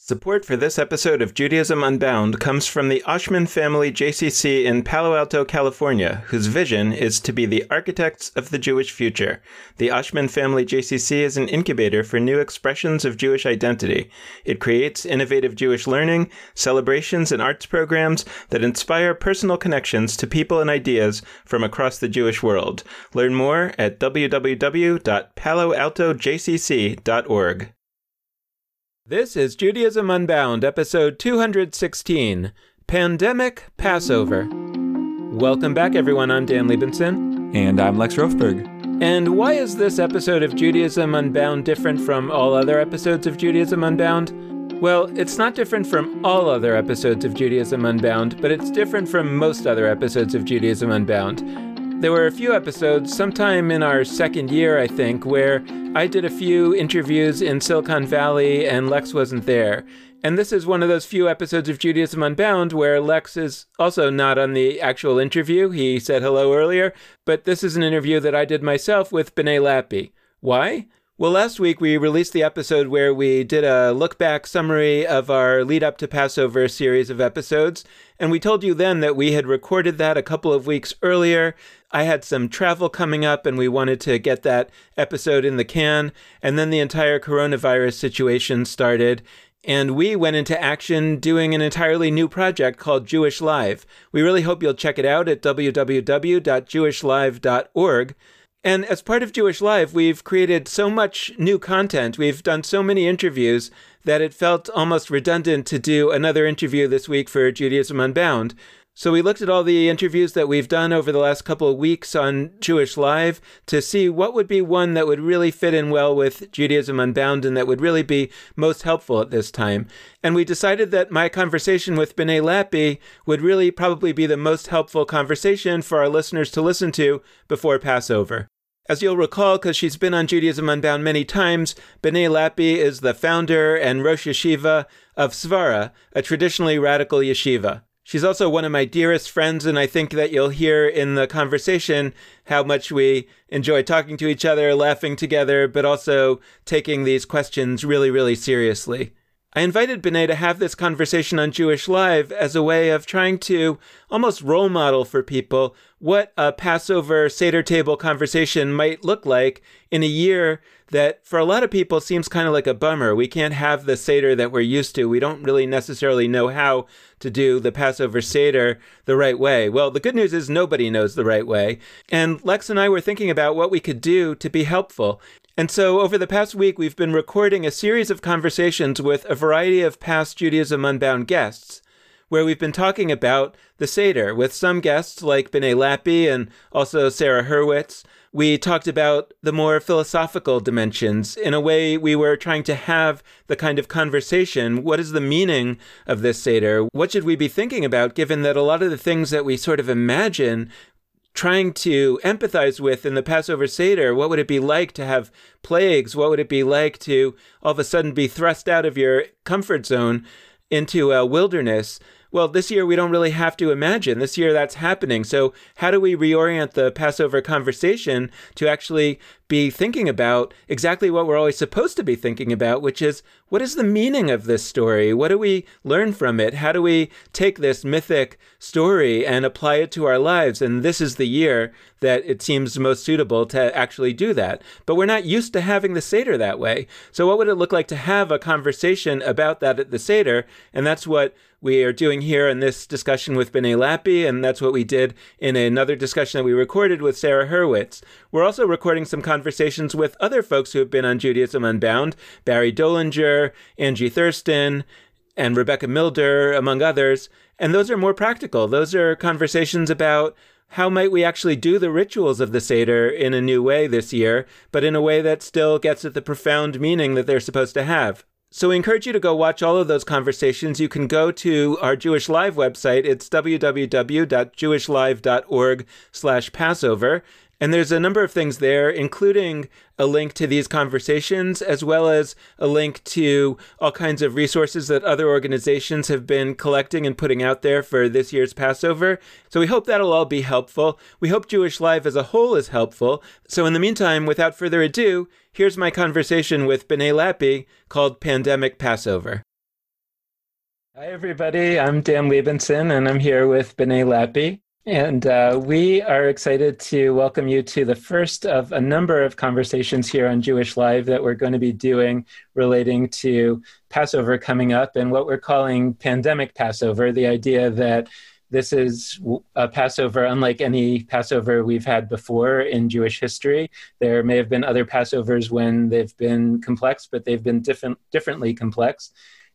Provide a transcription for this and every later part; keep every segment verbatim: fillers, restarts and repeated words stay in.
Support for this episode of Judaism Unbound comes from the Oshman Family J C C in Palo Alto, California, whose vision is to be the architects of the Jewish future. The Oshman Family J C C is an incubator for new expressions of Jewish identity. It creates innovative Jewish learning, celebrations, and arts programs that inspire personal connections to people and ideas from across the Jewish world. Learn more at w w w dot palo alto j c c dot org. This is Judaism Unbound, episode two hundred sixteen, Pandemic Passover. Welcome back, everyone. I'm Dan Liebenson. And I'm Lex Rofberg. And why is this episode of Judaism Unbound different from all other episodes of Judaism Unbound? Well, it's not different from all other episodes of Judaism Unbound, but it's different from most other episodes of Judaism Unbound. There were a few episodes, sometime in our second year, I think, where I did a few interviews in Silicon Valley and Lex wasn't there. And this is one of those few episodes of Judaism Unbound where Lex is also not on the actual interview. He said hello earlier, but this is an interview that I did myself with B'nai Lappi. Why? Well, last week we released the episode where we did a look-back summary of our lead-up to Passover series of episodes, and we told you then that we had recorded that a couple of weeks earlier. I had some travel coming up, and we wanted to get that episode in the can, and then the entire coronavirus situation started, and we went into action doing an entirely new project called Jewish Live. We really hope you'll check it out at w w w dot jewish live dot org. And as part of Jewish Live, we've created so much new content, we've done so many interviews, that it felt almost redundant to do another interview this week for Judaism Unbound. So we looked at all the interviews that we've done over the last couple of weeks on Jewish Live to see what would be one that would really fit in well with Judaism Unbound and that would really be most helpful at this time. And we decided that my conversation with B'nai Lappi would really probably be the most helpful conversation for our listeners to listen to before Passover. As you'll recall, because she's been on Judaism Unbound many times, B'nai Lappi is the founder and Rosh Yeshiva of Svara, a traditionally radical yeshiva. She's also one of my dearest friends, and I think that you'll hear in the conversation how much we enjoy talking to each other, laughing together, but also taking these questions really, really seriously. I invited B'nai to have this conversation on Jewish Live as a way of trying to almost role model for people what a Passover Seder table conversation might look like in a year that for a lot of people seems kind of like a bummer. We can't have the Seder that we're used to. We don't really necessarily know how to do the Passover Seder the right way. Well, the good news is nobody knows the right way. And Lex and I were thinking about what we could do to be helpful. And so over the past week, we've been recording a series of conversations with a variety of past Judaism Unbound guests, where we've been talking about the Seder with some guests like B'nai Lappi and also Sarah Hurwitz. We talked about the more philosophical dimensions. In a way, we were trying to have the kind of conversation. What is the meaning of this Seder? What should we be thinking about, given that a lot of the things that we sort of imagine trying to empathize with in the Passover Seder, what would it be like to have plagues? What would it be like to all of a sudden be thrust out of your comfort zone into a wilderness? Well, this year we don't really have to imagine. This year that's happening. So how do we reorient the Passover conversation to actually be thinking about exactly what we're always supposed to be thinking about, which is, what is the meaning of this story? What do we learn from it? How do we take this mythic story and apply it to our lives? And this is the year that it seems most suitable to actually do that. But we're not used to having the Seder that way. So what would it look like to have a conversation about that at the Seder? And that's what we are doing here in this discussion with B'nai Lappi, and that's what we did in another discussion that we recorded with Sarah Hurwitz. We're also recording some conversations with other folks who have been on Judaism Unbound, Barry Dolinger, Angie Thurston, and Rebecca Milder, among others. And those are more practical. Those are conversations about how might we actually do the rituals of the Seder in a new way this year, but in a way that still gets at the profound meaning that they're supposed to have. So we encourage you to go watch all of those conversations. You can go to our Jewish Live website. It's w w w dot jewish live dot org slash Passover. And there's a number of things there, including a link to these conversations, as well as a link to all kinds of resources that other organizations have been collecting and putting out there for this year's Passover. So we hope that'll all be helpful. We hope Jewish Live as a whole is helpful. So in the meantime, without further ado, here's my conversation with B'nai Lappi called Pandemic Passover. Hi, everybody. I'm Dan Liebenson, and I'm here with B'nai Lappi. And uh, we are excited to welcome you to the first of a number of conversations here on Jewish Live that we're going to be doing relating to Passover coming up and what we're calling pandemic Passover, the idea that this is a Passover unlike any Passover we've had before in Jewish history. There may have been other Passovers when they've been complex, but they've been different, differently complex.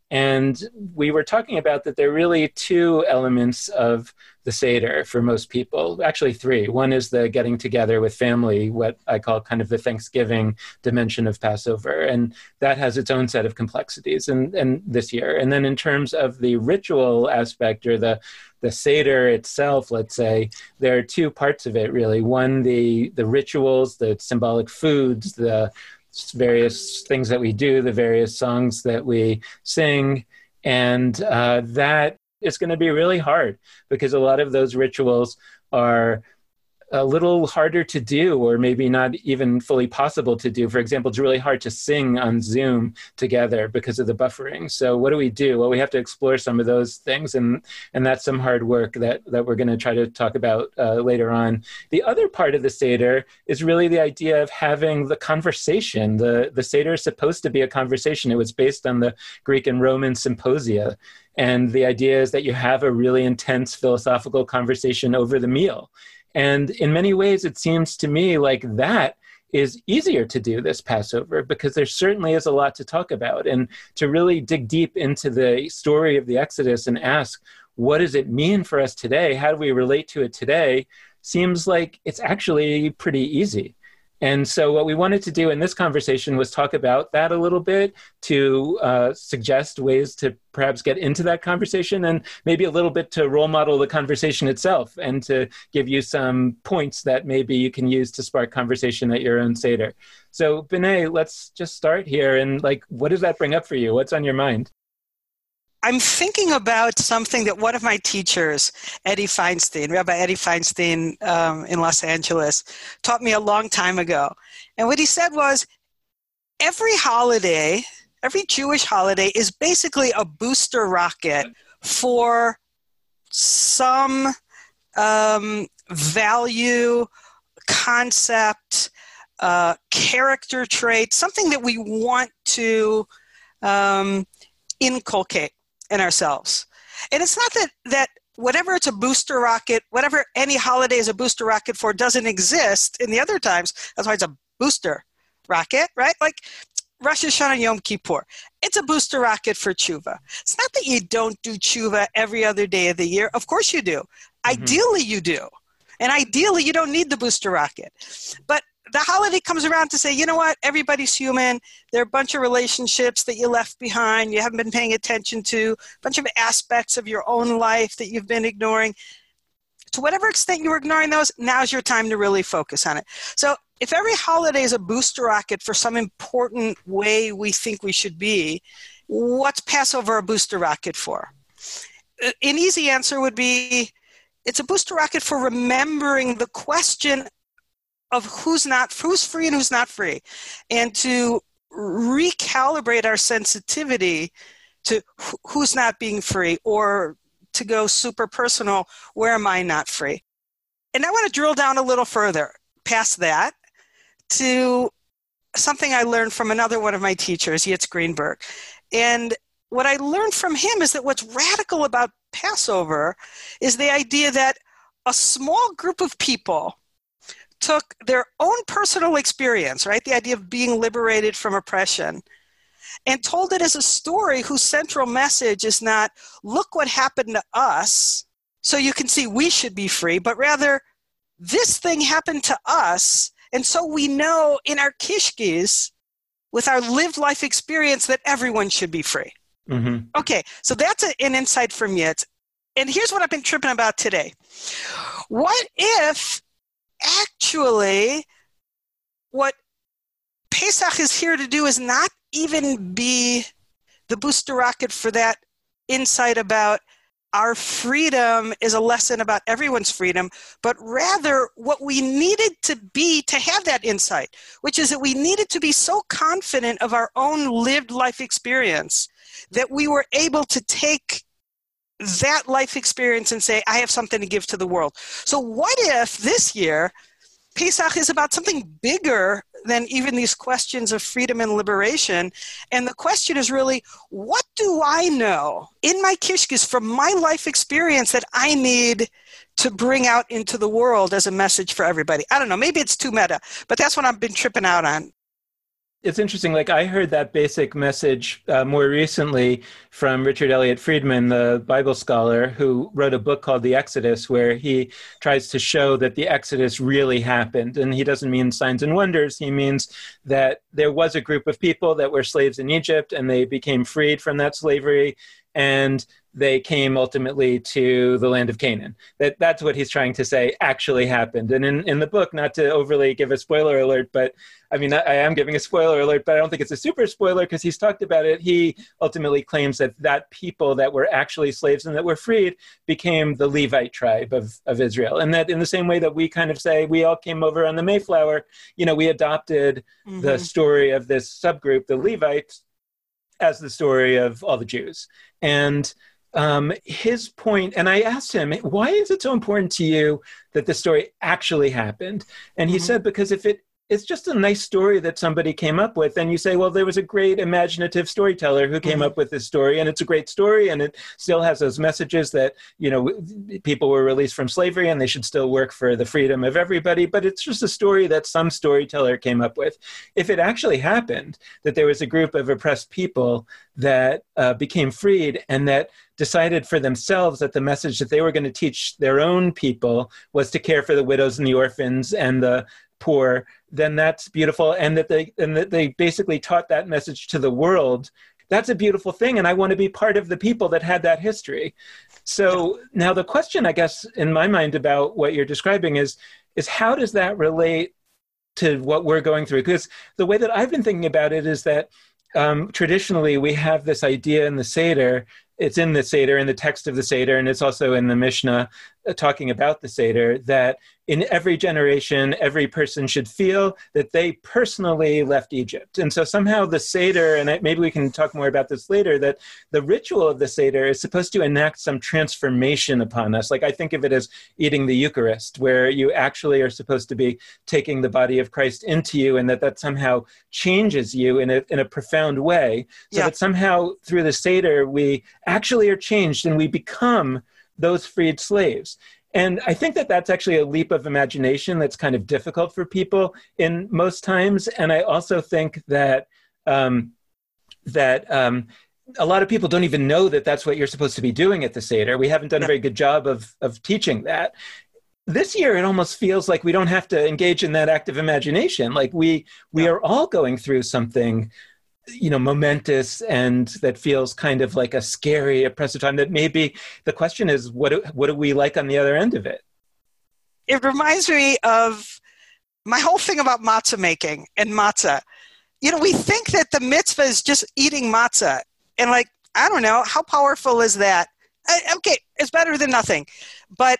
And we were talking about that there are really two elements of the Seder for most people, actually three. One is the getting together with family, what I call kind of the Thanksgiving dimension of Passover. And that has its own set of complexities and, and this year. And then in terms of the ritual aspect or the, the Seder itself, let's say, there are two parts of it really. One, the, the rituals, the symbolic foods, the various things that we do, the various songs that we sing. And uh, that is going to be really hard because a lot of those rituals are a little harder to do or maybe not even fully possible to do. For example, it's really hard to sing on Zoom together because of the buffering. So what do we do? Well, we have to explore some of those things, and and that's some hard work that, that we're going to try to talk about uh, later on. The other part of the Seder is really the idea of having the conversation. The, the Seder is supposed to be a conversation. It was based on the Greek and Roman symposia. And the idea is that you have a really intense philosophical conversation over the meal. And in many ways, it seems to me like that is easier to do this Passover because there certainly is a lot to talk about. And to really dig deep into the story of the Exodus and ask, what does it mean for us today? How do we relate to it today? Seems like it's actually pretty easy. And so what we wanted to do in this conversation was talk about that a little bit, to uh, suggest ways to perhaps get into that conversation, and maybe a little bit to role model the conversation itself and to give you some points that maybe you can use to spark conversation at your own Seder. So B'nai, let's just start here. And like, what does that bring up for you? What's on your mind? I'm thinking about something that one of my teachers, Eddie Feinstein, Rabbi Eddie Feinstein um, in Los Angeles, taught me a long time ago. And what he said was, every holiday, every Jewish holiday is basically a booster rocket for some um, value, concept, uh, character trait, something that we want to um, inculcate in ourselves. And it's not that, that whatever it's a booster rocket, whatever any holiday is a booster rocket for doesn't exist in the other times. That's why it's a booster rocket, right? Like Rosh Hashanah and Yom Kippur. It's a booster rocket for tshuva. It's not that you don't do tshuva every other day of the year. Of course you do. Mm-hmm. Ideally you do. And ideally you don't need the booster rocket. But the holiday comes around to say, you know what, everybody's human. There are a bunch of relationships that you left behind, you haven't been paying attention to, a bunch of aspects of your own life that you've been ignoring. To whatever extent you were ignoring those, now's your time to really focus on it. So if every holiday is a booster rocket for some important way we think we should be, what's Passover a booster rocket for? An easy answer would be, it's a booster rocket for remembering the question of who's not, who's free and who's not free, and to recalibrate our sensitivity to who's not being free, or to go super personal, where am I not free? And I want to drill down a little further past that to something I learned from another one of my teachers, Yitz Greenberg. And what I learned from him is that what's radical about Passover is the idea that a small group of people took their own personal experience, right, the idea of being liberated from oppression, and told it as a story whose central message is not, look what happened to us, so you can see we should be free, but rather, this thing happened to us, and so we know in our kishkis, with our lived life experience, that everyone should be free. Mm-hmm. Okay, so that's a, an insight from Yitz. And here's what I've been tripping about today. What if actually what Pesach is here to do is not even be the booster rocket for that insight about our freedom is a lesson about everyone's freedom, but rather what we needed to be to have that insight, which is that we needed to be so confident of our own lived life experience that we were able to take that life experience and say, I have something to give to the world. So what if this year Pesach is about something bigger than even these questions of freedom and liberation? And the question is really, what do I know in my kishkis from my life experience that I need to bring out into the world as a message for everybody? I don't know, maybe it's too meta, but that's what I've been tripping out on. It's interesting. Like, I heard that basic message uh, more recently from Richard Elliott Friedman, the Bible scholar, who wrote a book called The Exodus, where he tries to show that the Exodus really happened. And he doesn't mean signs and wonders. He means that there was a group of people that were slaves in Egypt, and they became freed from that slavery, and they came ultimately to the land of Canaan. That that's what he's trying to say actually happened. And in, in the book, not to overly give a spoiler alert, but I mean, I, I am giving a spoiler alert, but I don't think it's a super spoiler because he's talked about it. He ultimately claims that that people that were actually slaves and that were freed became the Levite tribe of, of Israel. And that in the same way that we kind of say we all came over on the Mayflower, you know, we adopted mm-hmm. the story of this subgroup, the Levites, as the story of all the Jews. And um, his point, and I asked him, why is it so important to you that the story actually happened? And he mm-hmm. said, because if it it's just a nice story that somebody came up with, and you say, well, there was a great imaginative storyteller who came mm-hmm. up with this story, and it's a great story, and it still has those messages that, you know, people were released from slavery and they should still work for the freedom of everybody, but it's just a story that some storyteller came up with. If it actually happened that there was a group of oppressed people that uh, became freed and that decided for themselves that the message that they were going to teach their own people was to care for the widows and the orphans and the poor, then that's beautiful. And that they and that they basically taught that message to the world. That's a beautiful thing. And I want to be part of the people that had that history. So now the question, I guess, in my mind about what you're describing is, is how does that relate to what we're going through? Because the way that I've been thinking about it is that um, traditionally we have this idea in the Seder. It's in the Seder, in the text of the Seder, and it's also in the Mishnah uh, talking about the Seder, that in every generation, every person should feel that they personally left Egypt. And so somehow the Seder, and I, maybe we can talk more about this later, that the ritual of the Seder is supposed to enact some transformation upon us. Like, I think of it as eating the Eucharist, where you actually are supposed to be taking the body of Christ into you, and that that somehow changes you in a, in a profound way. So yeah. that somehow through the Seder, we actually are changed and we become those freed slaves. And I think that that's actually a leap of imagination that's kind of difficult for people in most times. And I also think that um, that um, a lot of people don't even know that that's what you're supposed to be doing at the Seder. We haven't done a very good job of of teaching that. This year, it almost feels like we don't have to engage in that active imagination. Like we we yeah. are all going through something, you know, momentous, and that feels kind of like a scary, oppressive time. That maybe the question is, what do, what do we like on the other end of it? It reminds me of my whole thing about matzah making and matzah. You know, we think that the mitzvah is just eating matzah. And like, I don't know, how powerful is that? I, okay, it's better than nothing. But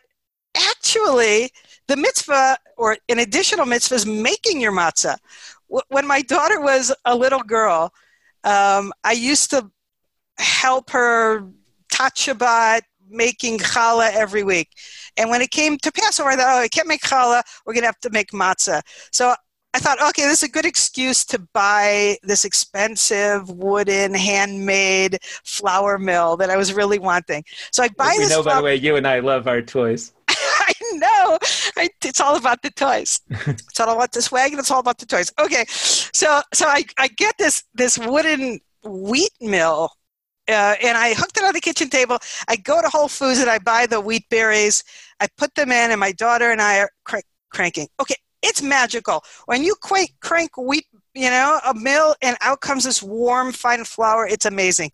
actually, the mitzvah, or an additional mitzvah, is making your matzah. When my daughter was a little girl, um, I used to help her tat Shabbat, making challah every week. And when it came to Passover, I thought, oh, I can't make challah, we're going to have to make matzah. So I thought, okay, this is a good excuse to buy this expensive wooden handmade flour mill that I was really wanting. So I buy we this. We know, flour- by the way, you and I love our toys. I know. I, it's all about the toys. It's all about the swag, and it's all about the toys. Okay, so so I, I get this this wooden wheat mill, uh, and I hooked it on the kitchen table. I go to Whole Foods and I buy the wheat berries. I put them in, and my daughter and I are crank, cranking. Okay, it's magical. When you crank, crank wheat, you know, a mill, and out comes this warm, fine flour. It's amazing.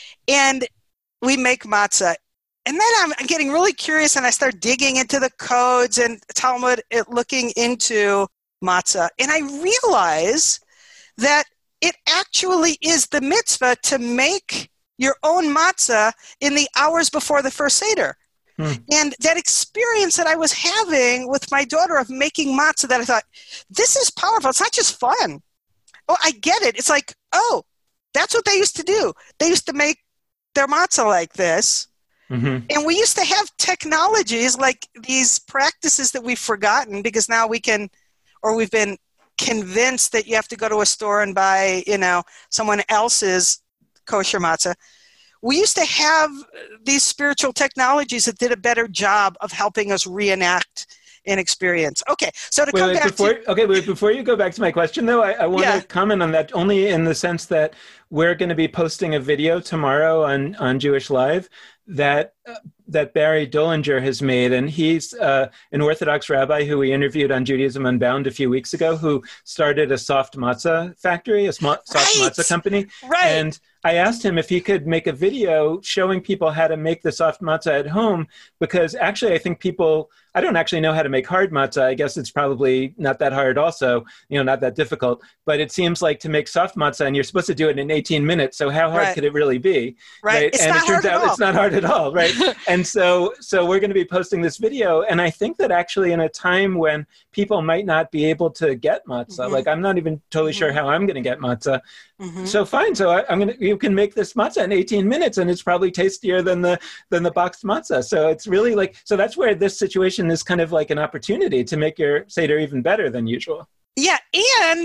And we make matzah. And then I'm getting really curious, and I start digging into the codes and Talmud, it, looking into matzah. And I realize that it actually is the mitzvah to make your own matzah in the hours before the first Seder. Hmm. And that experience that I was having with my daughter of making matzah, that I thought, this is powerful. It's not just fun. Oh, I get it. It's like, oh, that's what they used to do. They used to make their matzah like this. Mm-hmm. And we used to have technologies like these practices that we've forgotten because now we can, or we've been convinced that you have to go to a store and buy, you know, someone else's kosher matzah. We used to have these spiritual technologies that did a better job of helping us reenact an experience. Okay, so to wait, come wait, back before, to... Okay, wait, before you go back to my question, though, I, I want Yeah. to comment on that only in the sense that we're going to be posting a video tomorrow on, on Jewish Live that uh, that Barry Dollinger has made, and he's uh, an Orthodox rabbi who we interviewed on Judaism Unbound a few weeks ago, who started a soft matzah factory, a sm- soft Right. matzah company. Right. And I asked him if he could make a video showing people how to make the soft matzah at home, because actually I think people, I don't actually know how to make hard matzah. I guess it's probably not that hard also, you know, not that difficult, but it seems like to make soft matzah and you're supposed to do it in eighteen minutes. So how hard Right. could it really be? Right. It's and not it turns hard at out all. it's not hard at all. Right. And so, so we're going to be posting this video. And I think that actually in a time when people might not be able to get matzah, Mhm. like I'm not even totally Mhm. sure how I'm going to get matzah. Mhm. So fine. So I, I'm going to, you can make this matzah in eighteen minutes and it's probably tastier than the, than the boxed matzah. So it's really like, so that's where this situation is kind of like an opportunity to make your Seder even better than usual. Yeah, and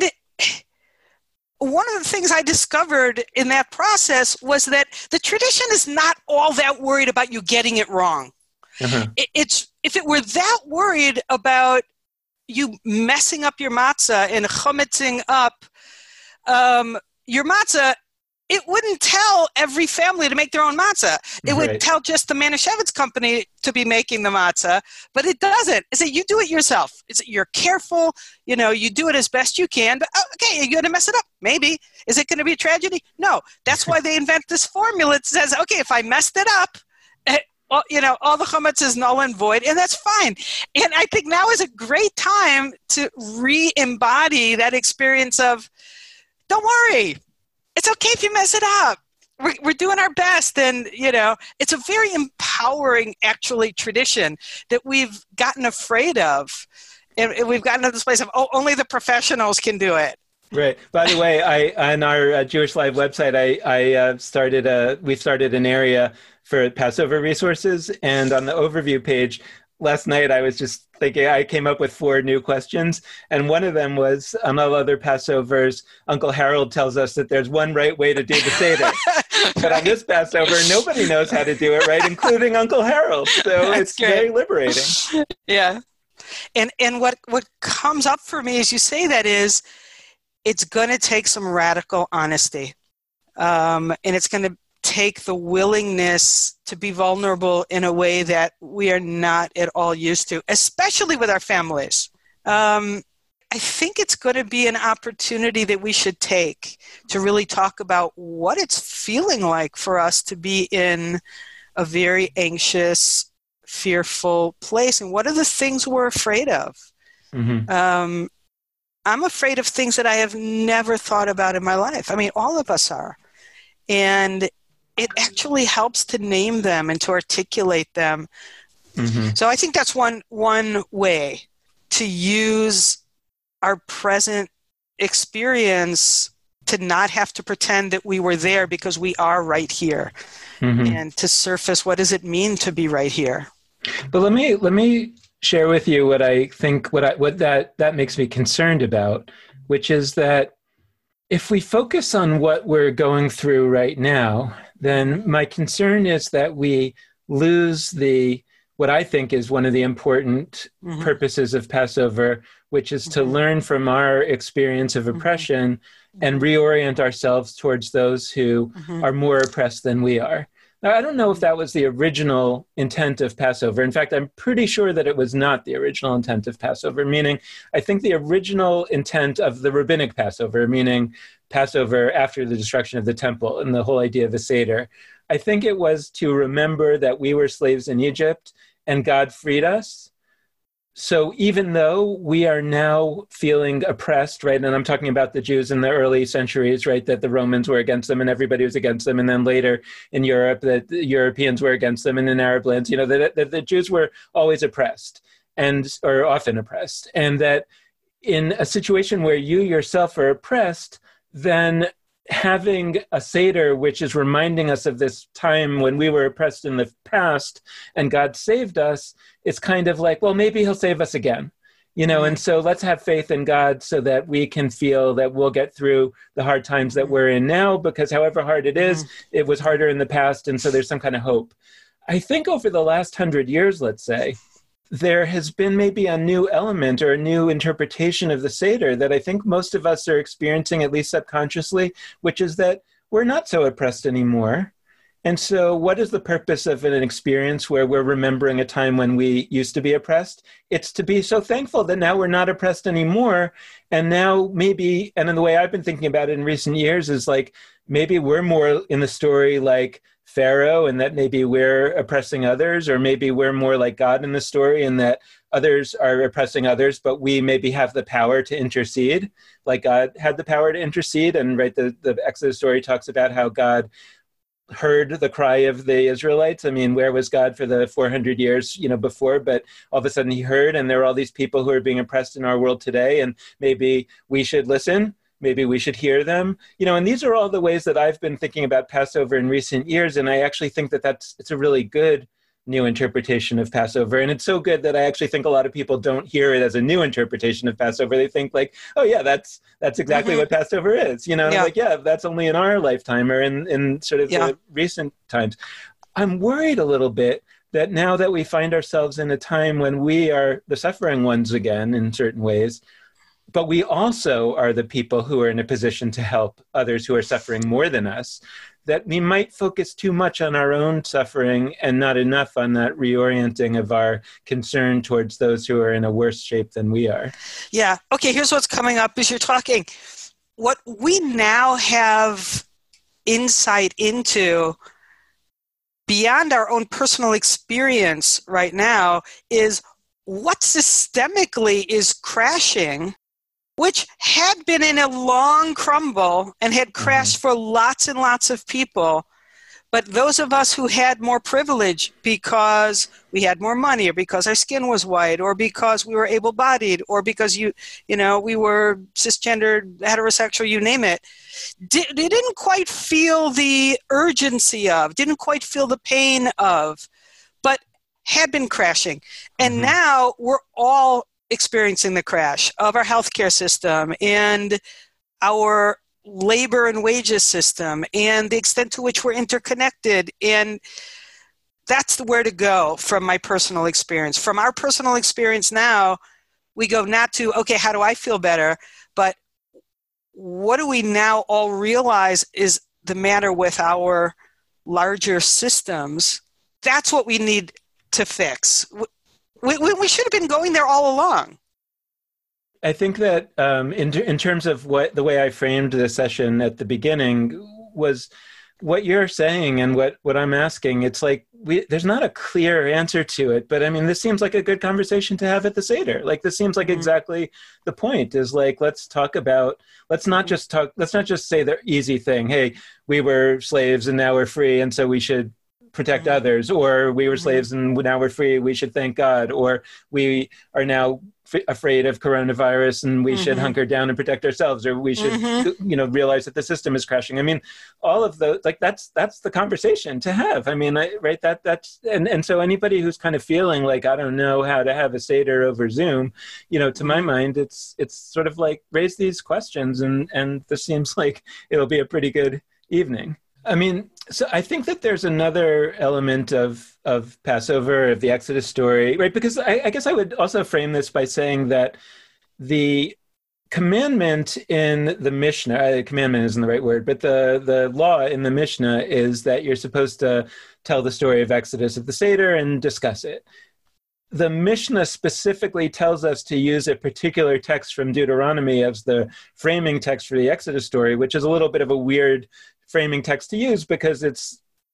one of the things I discovered in that process was that the tradition is not all that worried about you getting it wrong. Uh-huh. It, it's if it were that worried about you messing up your matzah and chometzing up um, your matzah, it wouldn't tell every family to make their own matzah. It would Right. tell just the Manischewitz company to be making the matzah, but it doesn't. It's that you do it yourself. It's that you're careful, you know, you do it as best you can, but oh, okay, you're going to mess it up. Maybe. Is it going to be a tragedy? No. That's why they invent this formula. It says, okay, if I messed it up, eh, well, you know, all the chametz is null and void, and that's fine. And I think now is a great time to re-embody that experience of, don't worry. It's okay if you mess it up. We're, we're doing our best. And, you know, it's a very empowering, actually, tradition that we've gotten afraid of. And, and we've gotten to this place of, oh, only the professionals can do it. Right. By the way, I on our uh, Jewish Live website, I, I uh, started a, we started an area for Passover resources. And on the overview page, last night I was just thinking, I came up with four new questions. And one of them was, on all other Passovers, Uncle Harold tells us that there's one right way to do the Seder. But on this Passover, nobody knows how to do it right, including Uncle Harold. So That's it's great. very liberating. Yeah. And and what, what comes up for me as you say that is, it's going to take some radical honesty. Um, and it's going to take the willingness to be vulnerable in a way that we are not at all used to, especially with our families. Um, I think it's going to be an opportunity that we should take to really talk about what it's feeling like for us to be in a very anxious, fearful place, and what are the things we're afraid of. Mm-hmm. Um, I'm afraid of things that I have never thought about in my life. I mean, all of us are. And it actually helps to name them and to articulate them. Mm-hmm. So I think that's one one way to use our present experience to not have to pretend that we were there, because we are right here. Mm-hmm. And to surface, what does it mean to be right here? But let me let me share with you what I think, what I what that that makes me concerned about, which is that if we focus on what we're going through right now, then my concern is that we lose the, what I think is one of the important Mm-hmm. purposes of Passover, which is to Mhm. learn from our experience of oppression and reorient ourselves towards those who Mhm. are more oppressed than we are. Now, I don't know if that was the original intent of Passover. In fact, I'm pretty sure that it was not the original intent of Passover, meaning I think the original intent of the rabbinic Passover, meaning Passover after the destruction of the temple and the whole idea of the Seder, I think it was to remember that we were slaves in Egypt and God freed us. So even though we are now feeling oppressed, right, and I'm talking about the Jews in the early centuries, right, that the Romans were against them and everybody was against them, and then later in Europe that the Europeans were against them, and in Arab lands, you know, that, that the Jews were always oppressed, and or often oppressed, and that in a situation where you yourself are oppressed, then having a Seder, which is reminding us of this time when we were oppressed in the past and God saved us, it's kind of like, well, maybe he'll save us again. You know, and so let's have faith in God so that we can feel that we'll get through the hard times that we're in now, because however hard it is, it was harder in the past. And so there's some kind of hope. I think over the last hundred years, let's say, there has been maybe a new element or a new interpretation of the Seder that I think most of us are experiencing, at least subconsciously, which is that we're not so oppressed anymore. And so what is the purpose of an experience where we're remembering a time when we used to be oppressed? It's to be so thankful that now we're not oppressed anymore. And now maybe, and in the way I've been thinking about it in recent years is like, maybe we're more in the story like Pharaoh and that maybe we're oppressing others, or maybe we're more like God in the story and that others are oppressing others, but we maybe have the power to intercede, like God had the power to intercede. And right, the, the Exodus story talks about how God heard the cry of the Israelites. I mean, where was God for the four hundred years, you know, before? But all of a sudden he heard, and there are all these people who are being oppressed in our world today, and maybe we should listen. Maybe we should hear them, you know, and these are all the ways that I've been thinking about Passover in recent years. And I actually think that that's, it's a really good new interpretation of Passover. And it's so good that I actually think a lot of people don't hear it as a new interpretation of Passover. They think like, oh yeah, that's that's exactly mm-hmm. what Passover is. You know, and yeah. I'm like, yeah, that's only in our lifetime or in, in sort of yeah. the recent times. I'm worried a little bit that now that we find ourselves in a time when we are the suffering ones again in certain ways, but we also are the people who are in a position to help others who are suffering more than us, that we might focus too much on our own suffering and not enough on that reorienting of our concern towards those who are in a worse shape than we are. Yeah. Okay, here's what's coming up as you're talking. What we now have insight into beyond our own personal experience right now is what systemically is crashing, which had been in a long crumble and had crashed mm-hmm. for lots and lots of people. But those of us who had more privilege because we had more money, or because our skin was white, or because we were able-bodied, or because you, you know, we were cisgendered, heterosexual, you name it, did, they didn't quite feel the urgency of, didn't quite feel the pain of, but had been crashing. And mm-hmm. now we're all experiencing the crash of our healthcare system and our labor and wages system and the extent to which we're interconnected. And that's the where to go from my personal experience. From our personal experience now, we go not to, okay, how do I feel better? But what do we now all realize is the matter with our larger systems? That's what we need to fix. We, we, we should have been going there all along. I think that um, in in terms of what the way I framed the session at the beginning was what you're saying and what, what I'm asking. It's like we, there's not a clear answer to it, but I mean, this seems like a good conversation to have at the Seder. Like this seems like mm-hmm. exactly the point is like, let's talk about, let's not just talk, let's not just say the easy thing. Hey, we were slaves and now we're free, and so we should protect mm-hmm. others, or we were mm-hmm. slaves and now we're free, we should thank God, or we are now f- afraid of coronavirus and we mm-hmm. should hunker down and protect ourselves, or we should mm-hmm. you know realize that the system is crashing. I mean, all of the like that's that's the conversation to have. I mean, I, right that that's and and so anybody who's kind of feeling like I don't know how to have a Seder over Zoom, you know, to my mind it's it's sort of like raise these questions, and and this seems like it'll be a pretty good evening. I mean, so I think that there's another element of, of Passover, of the Exodus story, right? Because I, I guess I would also frame this by saying that the commandment in the Mishnah, uh, commandment isn't the right word, but the, the law in the Mishnah is that you're supposed to tell the story of Exodus at the Seder and discuss it. The Mishnah specifically tells us to use a particular text from Deuteronomy as the framing text for the Exodus story, which is a little bit of a weird framing text to use because it's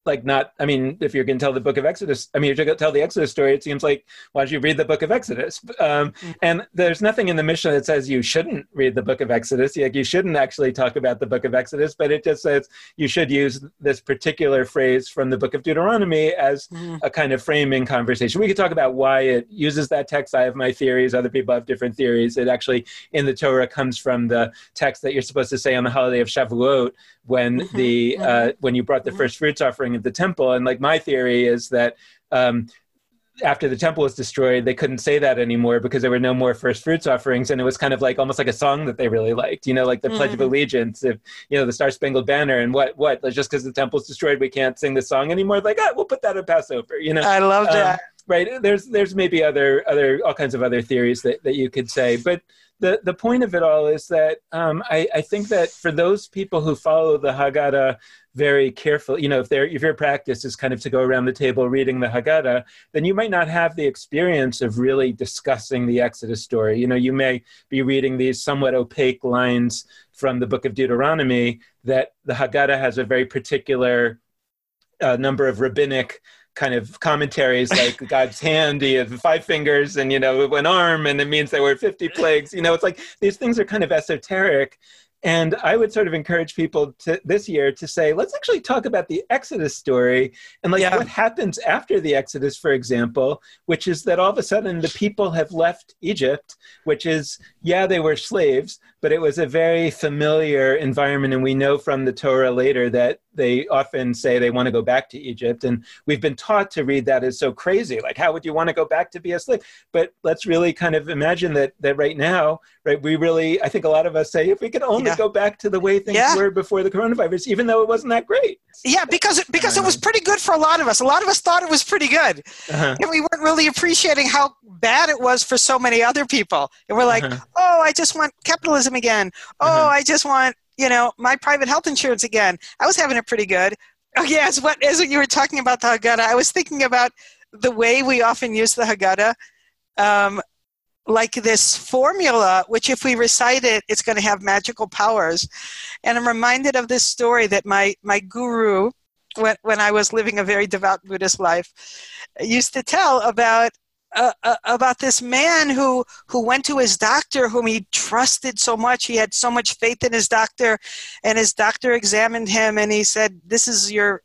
like not, I mean, if you're going to tell the book of Exodus, I mean, if you're going to tell the Exodus story, it seems like, why don't you read the book of Exodus? Um, mm-hmm. And there's nothing in the Mishnah that says you shouldn't read the book of Exodus. Like, you shouldn't actually talk about the book of Exodus, but it just says you should use this particular phrase from the book of Deuteronomy as mm-hmm. a kind of framing conversation. We could talk about why it uses that text. I have my theories. Other people have different theories. It actually, in the Torah, comes from the text that you're supposed to say on the holiday of Shavuot, when mm-hmm. the uh, when you brought the mm-hmm. first fruits offering at the temple. And like, my theory is that um, after the temple was destroyed, they couldn't say that anymore because there were no more first fruits offerings. And it was kind of like almost like a song that they really liked, you know, like the mm-hmm. Pledge of Allegiance, if, you know, the Star Spangled Banner, and what, what, like, just because the temple's destroyed, we can't sing the song anymore. Like, ah, we'll put that at Passover, you know? I love that. Um, right. There's, there's maybe other, other, all kinds of other theories that, that you could say, but the, the point of it all is that um, I, I think that for those people who follow the Haggadah very carefully, you know, if they're, if your practice is kind of to go around the table reading the Haggadah, then you might not have the experience of really discussing the Exodus story. You know, you may be reading these somewhat opaque lines from the book of Deuteronomy that the Haggadah has a very particular uh, number of rabbinic kind of commentaries, like God's hand, he had five fingers and, you know, one arm, and it means there were fifty plagues. You know, it's like these things are kind of esoteric. And I would sort of encourage people to this year to say, let's actually talk about the Exodus story and like yeah. what happens after the Exodus, for example, which is that all of a sudden the people have left Egypt, which is, yeah, they were slaves, but it was a very familiar environment. And we know from the Torah later that they often say they want to go back to Egypt. And we've been taught to read that as so crazy. Like, how would you want to go back to be a slave? But let's really kind of imagine that that right now, right, we really, I think a lot of us say, if we could only yeah. go back to the way things yeah. were before the coronavirus, even though it wasn't that great. Yeah, because it, because it was pretty good for a lot of us. A lot of us thought it was pretty good. Uh-huh. And we weren't really appreciating how bad it was for so many other people. And we're like, uh-huh. oh, I just want capitalism again. Oh, uh-huh. I just want, you know, my private health insurance again. I was having it pretty good. Oh, yeah, as what, as you were talking about the Haggadah, I was thinking about the way we often use the Haggadah, um, like this formula, which if we recite it, it's going to have magical powers. And I'm reminded of this story that my, my guru, when, when I was living a very devout Buddhist life, used to tell about Uh, uh, about this man who who went to his doctor, whom he trusted so much. He had so much faith in his doctor, and his doctor examined him, and he said, "This is your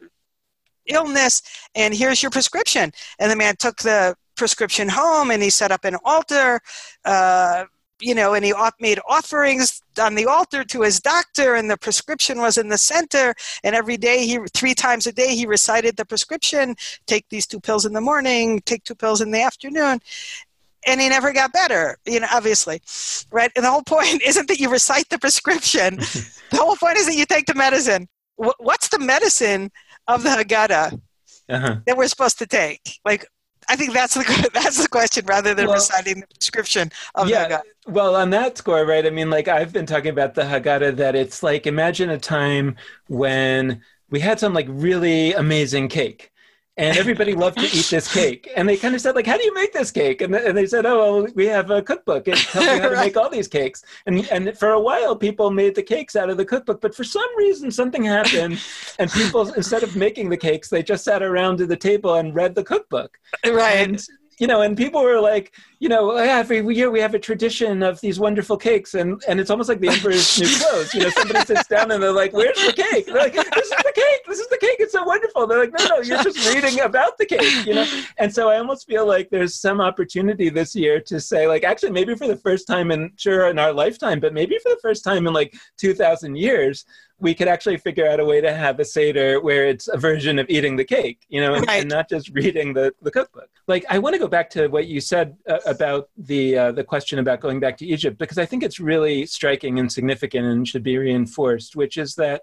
illness, and here's your prescription." And the man took the prescription home, and he set up an altar, uh, you know, and he made offerings on the altar to his doctor, and the prescription was in the center. And every day, he three times a day, he recited the prescription: take these two pills in the morning, take two pills in the afternoon. And he never got better, you know, obviously, right? And the whole point isn't that you recite the prescription. The whole point is that you take the medicine. What's the medicine of the Haggadah uh-huh. that we're supposed to take? Like, I think that's the that's the question, rather than well, reciting the prescription of yeah, the Haggadah. Well, on that score, right, I mean, like, I've been talking about the Haggadah, that it's like, imagine a time when we had some, like, really amazing cake. And everybody loved to eat this cake. And they kind of said, like, how do you make this cake? And, and they said, oh, well, we have a cookbook. It tells you how to make all these cakes. And and for a while, people made the cakes out of the cookbook. But for some reason, something happened. And people, instead of making the cakes, they just sat around at the table and read the cookbook. Right. And, you know, and people were like, you know, every year we have a tradition of these wonderful cakes, and, and it's almost like the emperor's new clothes. You know, somebody sits down and they're like, where's the cake? They're like, this is the cake. This is the cake. It's so wonderful. They're like, no, no, you're just reading about the cake, you know? And so I almost feel like there's some opportunity this year to say, like, actually, maybe for the first time in, sure, in our lifetime, but maybe for the first time in like two thousand years, we could actually figure out a way to have a Seder where it's a version of eating the cake, you know, and, right. and not just reading the, the cookbook. Like, I want to go back to what you said uh, about the uh, the question about going back to Egypt, because I think it's really striking and significant and should be reinforced, which is that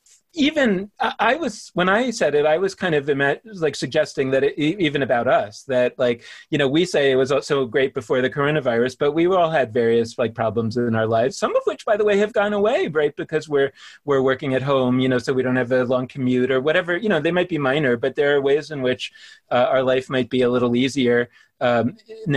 even I was, when I said it, I was kind of like suggesting that it, even about us, that like, you know, we say it was so great before the coronavirus, but we all had various like problems in our lives, some of which, by the way, have gone away, right? Because we're, we're working at home, you know, so we don't have a long commute or whatever, you know, they might be minor, but there are ways in which uh, our life might be a little easier. Um, now,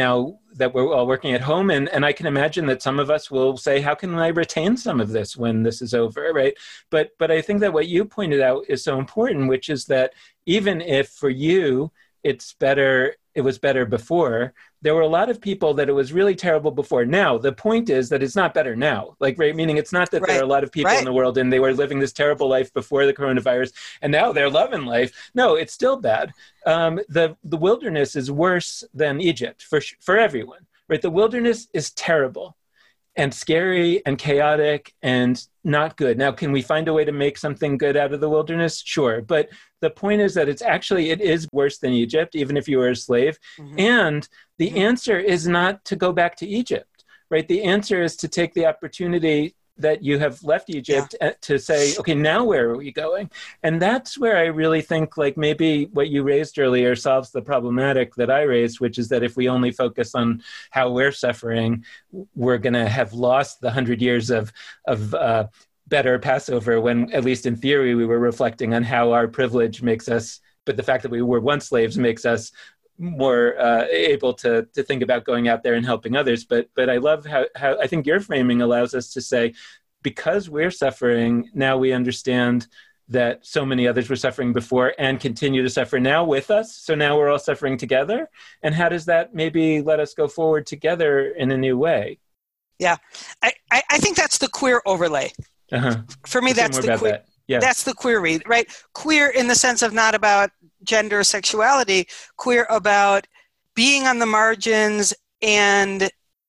that we're all working at home. And, and I can imagine that some of us will say, how can I retain some of this when this is over, right? But, but I think that what you pointed out is so important, which is that even if for you, it's better, it was better before, there were a lot of people that it was really terrible before. Now, the point is that it's not better now. Like, right, meaning it's not that right. there are a lot of people right. in the world and they were living this terrible life before the coronavirus and now they're loving life. No, it's still bad. Um, the, the wilderness is worse than Egypt for, for everyone, right? The wilderness is terrible and scary and chaotic and not good. Now, can we find a way to make something good out of the wilderness? Sure. But the point is that it's actually, it is worse than Egypt, even if you were a slave. Mm-hmm. And the mm-hmm. answer is not to go back to Egypt, right? The answer is to take the opportunity that you have left Egypt yeah. to say, okay, now where are we going? And that's where I really think like maybe what you raised earlier solves the problematic that I raised, which is that if we only focus on how we're suffering, we're going to have lost the hundred years of, of uh, better Passover when, at least in theory, we were reflecting on how our privilege makes us, but the fact that we were once slaves makes us more uh, able to to think about going out there and helping others. But but I love how, how I think your framing allows us to say, because we're suffering, now we understand that so many others were suffering before and continue to suffer now with us. So now we're all suffering together. And how does that maybe let us go forward together in a new way? Yeah, I, I, I think that's the queer overlay. Uh-huh. For me, that's the queer. That. Yeah. That's the queer read, right? Queer in the sense of not about gender or sexuality, queer about being on the margins and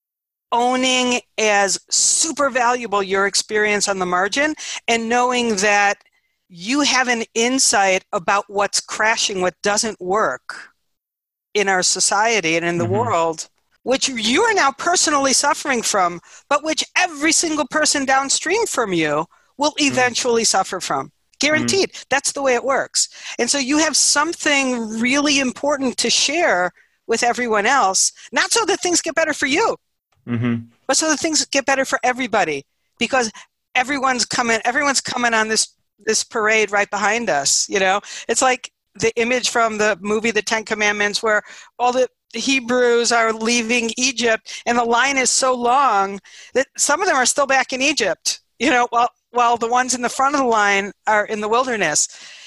owning as super valuable your experience on the margin and knowing that you have an insight about what's crashing, what doesn't work in our society and in the mm-hmm. world, which you are now personally suffering from, but which every single person downstream from you will eventually mm. suffer from. Guaranteed. Mm. That's the way it works. And so you have something really important to share with everyone else, not so that things get better for you, mm-hmm. but so that things get better for everybody, because everyone's coming, everyone's coming on this, this parade right behind us. You know, it's like the image from the movie, The Ten Commandments, where all the The Hebrews are leaving Egypt, and the line is so long that some of them are still back in Egypt, you know, while, while the ones in the front of the line are in the wilderness.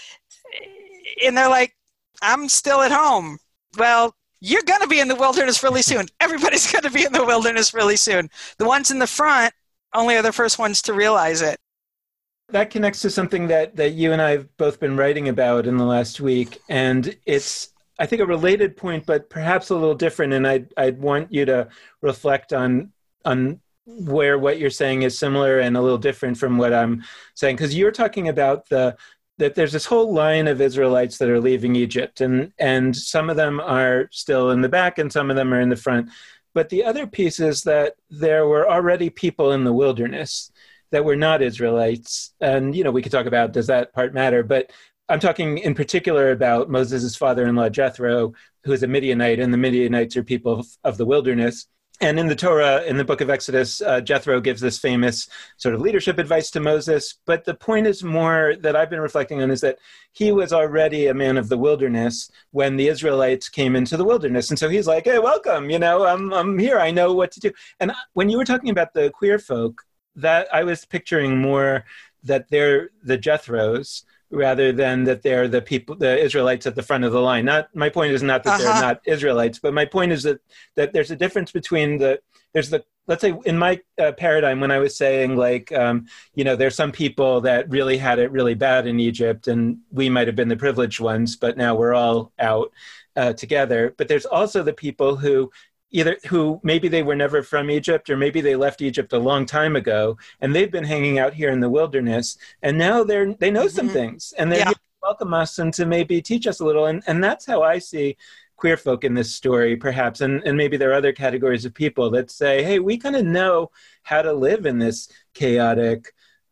And they're like, I'm still at home. Well, you're going to be in the wilderness really soon. Everybody's going to be in the wilderness really soon. The ones in the front only are the first ones to realize it. That connects to something that, that you and I have both been writing about in the last week. And it's, I think, a related point, but perhaps a little different. And I'd, I'd want you to reflect on, on where what you're saying is similar and a little different from what I'm saying. Because you're talking about the that there's this whole line of Israelites that are leaving Egypt, and, and some of them are still in the back and some of them are in the front. But the other piece is that there were already people in the wilderness that were not Israelites. And, you know, we could talk about, does that part matter? But I'm talking in particular about Moses' father-in-law, Jethro, who is a Midianite, and the Midianites are people of, of the wilderness. And in the Torah, in the book of Exodus, uh, Jethro gives this famous sort of leadership advice to Moses. But the point is more that I've been reflecting on is that he was already a man of the wilderness when the Israelites came into the wilderness. And so he's like, hey, welcome, you know, I'm, I'm here, I know what to do. And when you were talking about the queer folk, that I was picturing more that they're the Jethros, rather than that they're the people, the Israelites at the front of the line. Not, my point is not that uh-huh. they're not Israelites, but my point is that, that there's a difference between the, there's the, let's say in my uh, paradigm, when I was saying like, um, you know, there's some people that really had it really bad in Egypt and we might've been the privileged ones, but now we're all out uh, together. But there's also the people who either who maybe they were never from Egypt, or maybe they left Egypt a long time ago and they've been hanging out here in the wilderness, and now they're they know some mm-hmm. things, and they're yeah. here to welcome us and to maybe teach us a little. And, and that's how I see queer folk in this story, perhaps. And, and maybe there are other categories of people that say, hey, we kind of know how to live in this chaotic,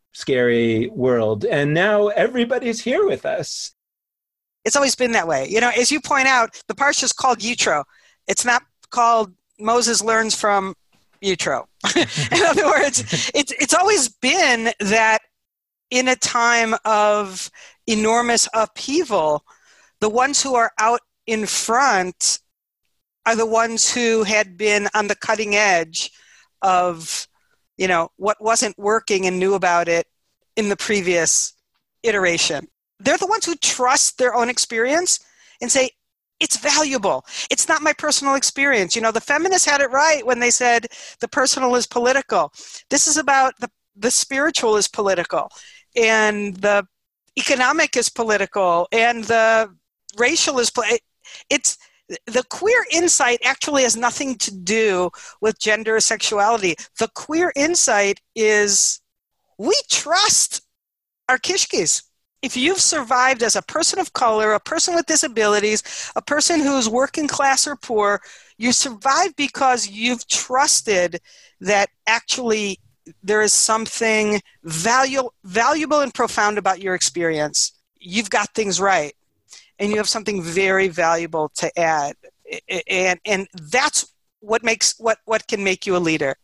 scary world. And now everybody's here with us. It's always been that way. You know, as you point out, the parsha is called Yitro. It's not called Moses learns from Yitro. In other words, it's it's always been that in a time of enormous upheaval, the ones who are out in front are the ones who had been on the cutting edge of, you know, what wasn't working and knew about it in the previous iteration. They're the ones who trust their own experience and say, it's valuable. It's not my personal experience. You know, the feminists had it right when they said the personal is political. This is about the, the spiritual is political, and the economic is political, and the racial is political. It's the queer insight actually has nothing to do with gender or sexuality. The queer insight is we trust our kishkis. If you've survived as a person of color, a person with disabilities, a person who's working class or poor, you survive because you've trusted that actually there is something valu- valuable and profound about your experience. You've got things right, and you have something very valuable to add. And, and that's what makes what, what can make you a leader.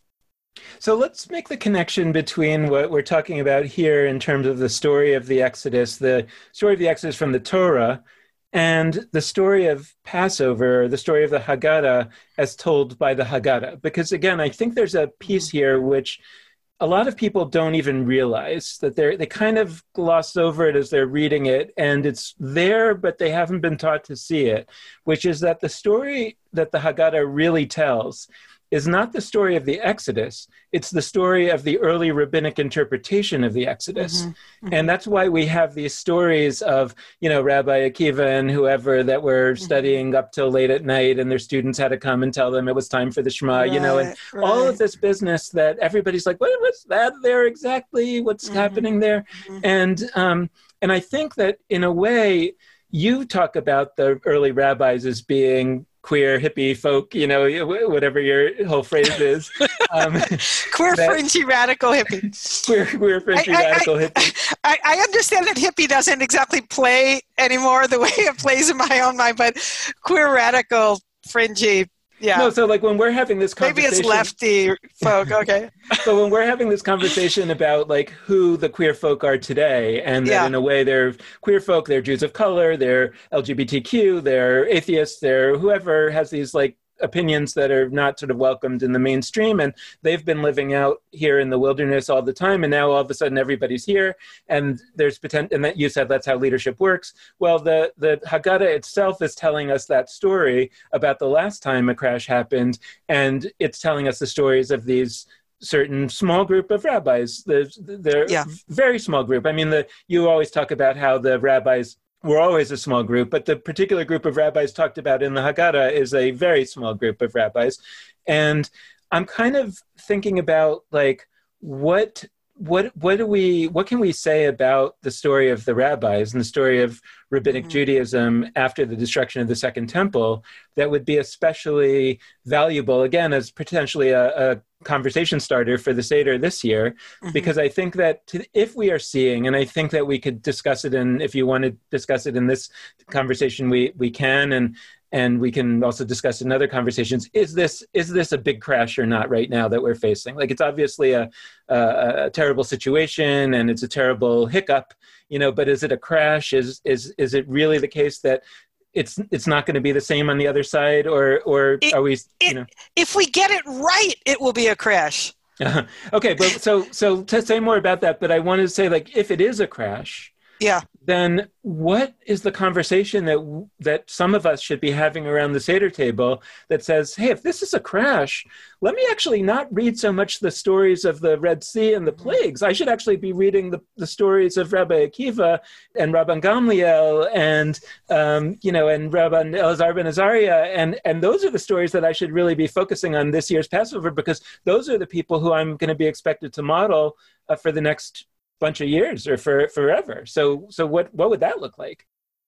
So let's make the connection between what we're talking about here in terms of the story of the Exodus, the story of the Exodus from the Torah, and the story of Passover, the story of the Haggadah as told by the Haggadah. Because again, I think there's a piece here which a lot of people don't even realize, that they they kind of gloss over it as they're reading it, and it's there, but they haven't been taught to see it, which is that the story that the Haggadah really tells is not the story of the Exodus, it's the story of the early rabbinic interpretation of the Exodus. Mm-hmm. Mm-hmm. And that's why we have these stories of, you know, Rabbi Akiva and whoever that were mm-hmm. studying up till late at night, and their students had to come and tell them it was time for the Shema, right, you know, and right. all of this business that everybody's like, what, what's that there exactly? What's mm-hmm. happening there? Mm-hmm. And, um, and I think that in a way, you talk about the early rabbis as being queer, hippie folk, you know, whatever your whole phrase is. Um, queer, that, fringy, radical hippie. Queer, queer, fringy, I, radical I, hippie. I, I understand that hippie doesn't exactly play anymore the way it plays in my own mind, but queer, radical, fringy, yeah. No, so like when we're having this conversation... Maybe it's lefty folk, okay. So when we're having this conversation about like who the queer folk are today, and that yeah. in a way they're queer folk, they're Jews of color, they're L G B T Q, they're atheists, they're whoever has these like opinions that are not sort of welcomed in the mainstream, and they've been living out here in the wilderness all the time, and now all of a sudden everybody's here, and there's potential, and that you said that's how leadership works. Well, the the Haggadah itself is telling us that story about the last time a crash happened, and it's telling us the stories of these certain small group of rabbis. They're, they're yeah. very small group. I mean, the you always talk about how the rabbis we're always a small group, but the particular group of rabbis talked about in the Haggadah is a very small group of rabbis. And I'm kind of thinking about like, what, what, what do we, what can we say about the story of the rabbis and the story of rabbinic mm-hmm. Judaism after the destruction of the Second Temple that would be especially valuable, again, as potentially a, a conversation starter for the Seder this year, mm-hmm. because I think that to, if we are seeing, and I think that we could discuss it in, if you want to discuss it in this conversation, we we can, and and we can also discuss in other conversations, is this is this a big crash or not right now that we're facing? Like, it's obviously a, a, a terrible situation, and it's a terrible hiccup, you know, but is it a crash? Is is is it really the case that it's it's not going to be the same on the other side, or or it, are we, you it, know? If we get it right, it will be a crash. Uh-huh. Okay, but so so to say more about that, but I wanted to say, like, if it is a crash, yeah, then what is the conversation that that some of us should be having around the Seder table that says, hey, if this is a crash, let me actually not read so much the stories of the Red Sea and the plagues. I should actually be reading the, the stories of Rabbi Akiva and Rabban Gamliel and, um, you know, and Rabban Elazar ben Azariah. And, and those are the stories that I should really be focusing on this year's Passover, because those are the people who I'm going to be expected to model uh, for the next bunch of years or for forever. So so what what would that look like?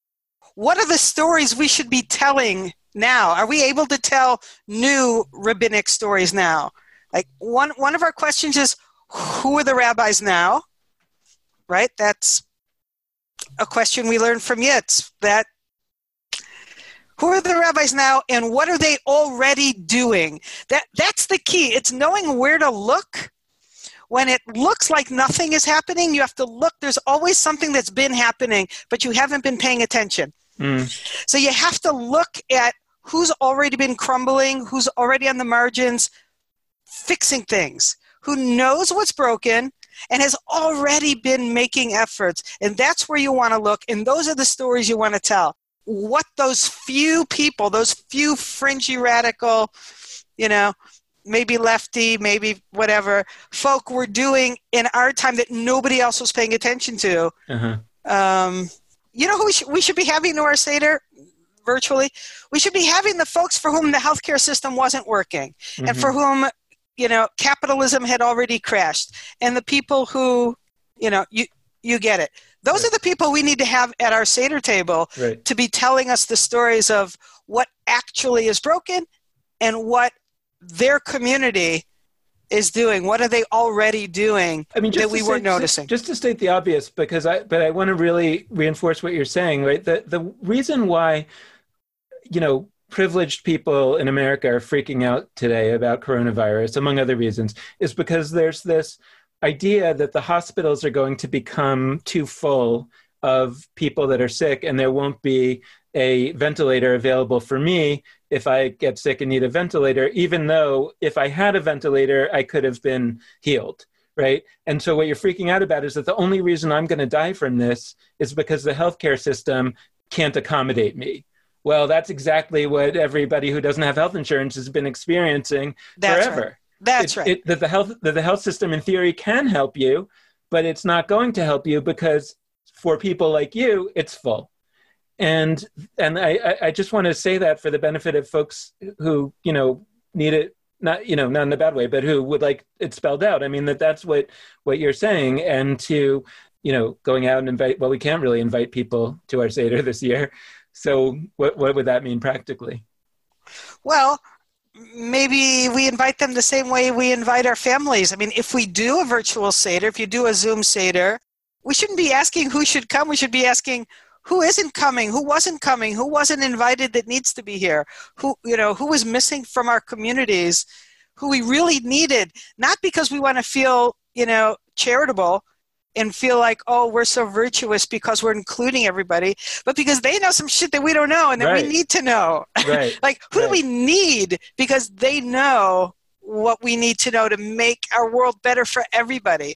What are the stories we should be telling now? Are we able to tell new rabbinic stories now? Like one one of our questions is, who are the rabbis now? Right? That's a question we learned from Yitz. That who are the rabbis now, and what are they already doing? That that's the key. It's knowing where to look. When it looks like nothing is happening, you have to look. There's always something that's been happening, but you haven't been paying attention. Mm. So you have to look at who's already been crumbling, who's already on the margins, fixing things, who knows what's broken and has already been making efforts. And that's where you want to look. And those are the stories you want to tell. What those few people, those few fringy radical, you know, maybe lefty, maybe whatever, folk were doing in our time that nobody else was paying attention to. Uh-huh. Um, you know who we should, we should be having to our Seder virtually? We should be having the folks for whom the healthcare system wasn't working, mm-hmm. and for whom, you know, capitalism had already crashed, and the people who, you know, you you get it. Those right. are the people we need to have at our Seder table right. to be telling us the stories of what actually is broken and what their community is doing. What are they already doing I mean, that we weren't noticing? Just to state the obvious, because I, but I want to really reinforce what you're saying, right? The, the reason why, you know, privileged people in America are freaking out today about coronavirus, among other reasons, is because there's this idea that the hospitals are going to become too full of people that are sick, and there won't be a ventilator available for me if I get sick and need a ventilator, even though if I had a ventilator, I could have been healed, right? And so what you're freaking out about is that the only reason I'm going to die from this is because the healthcare system can't accommodate me. Well, that's exactly what everybody who doesn't have health insurance has been experiencing that's forever. Right. That's it, right. It, that the health that the health system in theory can help you, but it's not going to help you because for people like you, it's full. And and I, I just want to say that for the benefit of folks who, you know, need it, not, you know, not in a bad way, but who would like it spelled out. I mean, that that's what, what you're saying. And to, you know, going out and invite, well, we can't really invite people to our Seder this year. So what what would that mean practically? Well, maybe we invite them the same way we invite our families. I mean, if we do a virtual Seder, if you do a Zoom Seder, we shouldn't be asking who should come. We should be asking who isn't coming, who wasn't coming, who wasn't invited that needs to be here, who, you know, who was missing from our communities, who we really needed, not because we want to feel, you know, charitable and feel like, oh, we're so virtuous because we're including everybody, but because they know some shit that we don't know and that right. we need to know. Right. Like, who right. do we need because they know what we need to know to make our world better for everybody?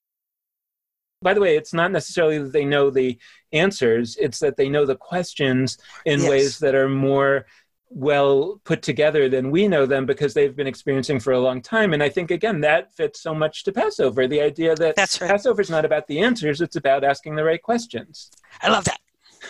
By the way, it's not necessarily that they know the answers, it's that they know the questions in yes. ways that are more well put together than we know them because they've been experiencing for a long time. And I think, again, that fits so much to Passover, the idea that That's right. Passover is not about the answers, it's about asking the right questions. I love that.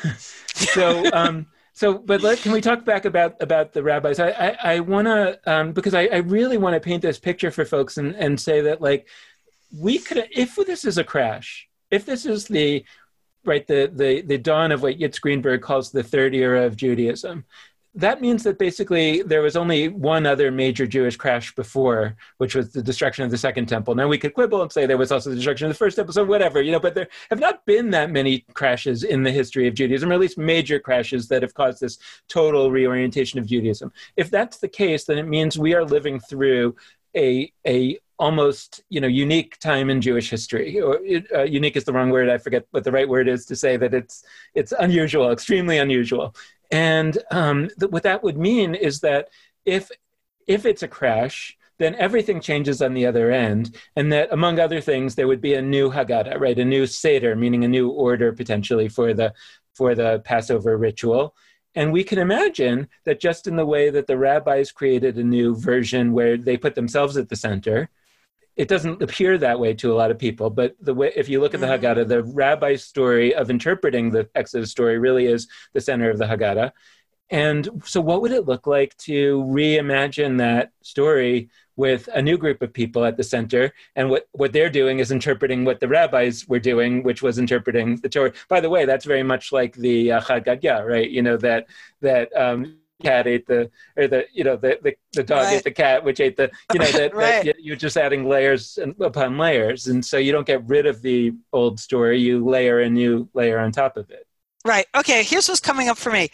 so, um, so, but let, can we talk back about, about the rabbis? I, I, I want to, um, because I, I really want to paint this picture for folks and, and say that, like, we could, if this is a crash, if this is the, right, the, the, the dawn of what Yitz Greenberg calls the third era of Judaism, that means that basically there was only one other major Jewish crash before, which was the destruction of the Second Temple. Now we could quibble and say there was also the destruction of the First Temple, so whatever, you know, but there have not been that many crashes in the history of Judaism, or at least major crashes that have caused this total reorientation of Judaism. If that's the case, then it means we are living through a, a almost, you know, unique time in Jewish history. Or uh, unique is the wrong word. I forget what the right word is to say that it's it's unusual, extremely unusual. And um, th- what that would mean is that if if it's a crash, then everything changes on the other end, and that among other things, there would be a new Haggadah, right, a new Seder, meaning a new order potentially for the for the Passover ritual. And we can imagine that just in the way that the rabbis created a new version where they put themselves at the center, it doesn't appear that way to a lot of people, but the way, if you look at the Haggadah, the rabbi's story of interpreting the Exodus story really is the center of the Haggadah. And so what would it look like to reimagine that story with a new group of people at the center? And what, what they're doing is interpreting what the rabbis were doing, which was interpreting the Torah. By the way, that's very much like the uh, Chad Gadya, right? You know, that, that, um, cat ate the, or the, you know, the, the, the dog right. ate the cat, which ate the, you know, that, right. that you're just adding layers upon layers. And so you don't get rid of the old story, you layer a new layer on top of it. Right. Okay. Here's what's coming up for me.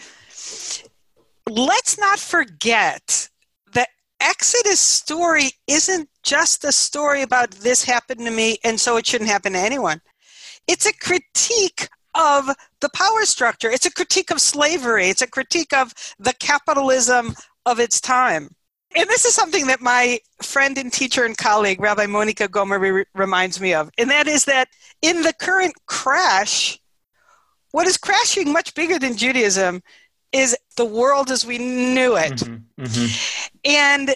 Let's not forget that Exodus story isn't just a story about this happened to me and so it shouldn't happen to anyone. It's a critique of the power structure. It's a critique of slavery. It's a critique of the capitalism of its time. And this is something that my friend and teacher and colleague, Rabbi Monica Gomer, re- reminds me of. And that is that in the current crash, what is crashing much bigger than Judaism is the world as we knew it. Mm-hmm, mm-hmm. And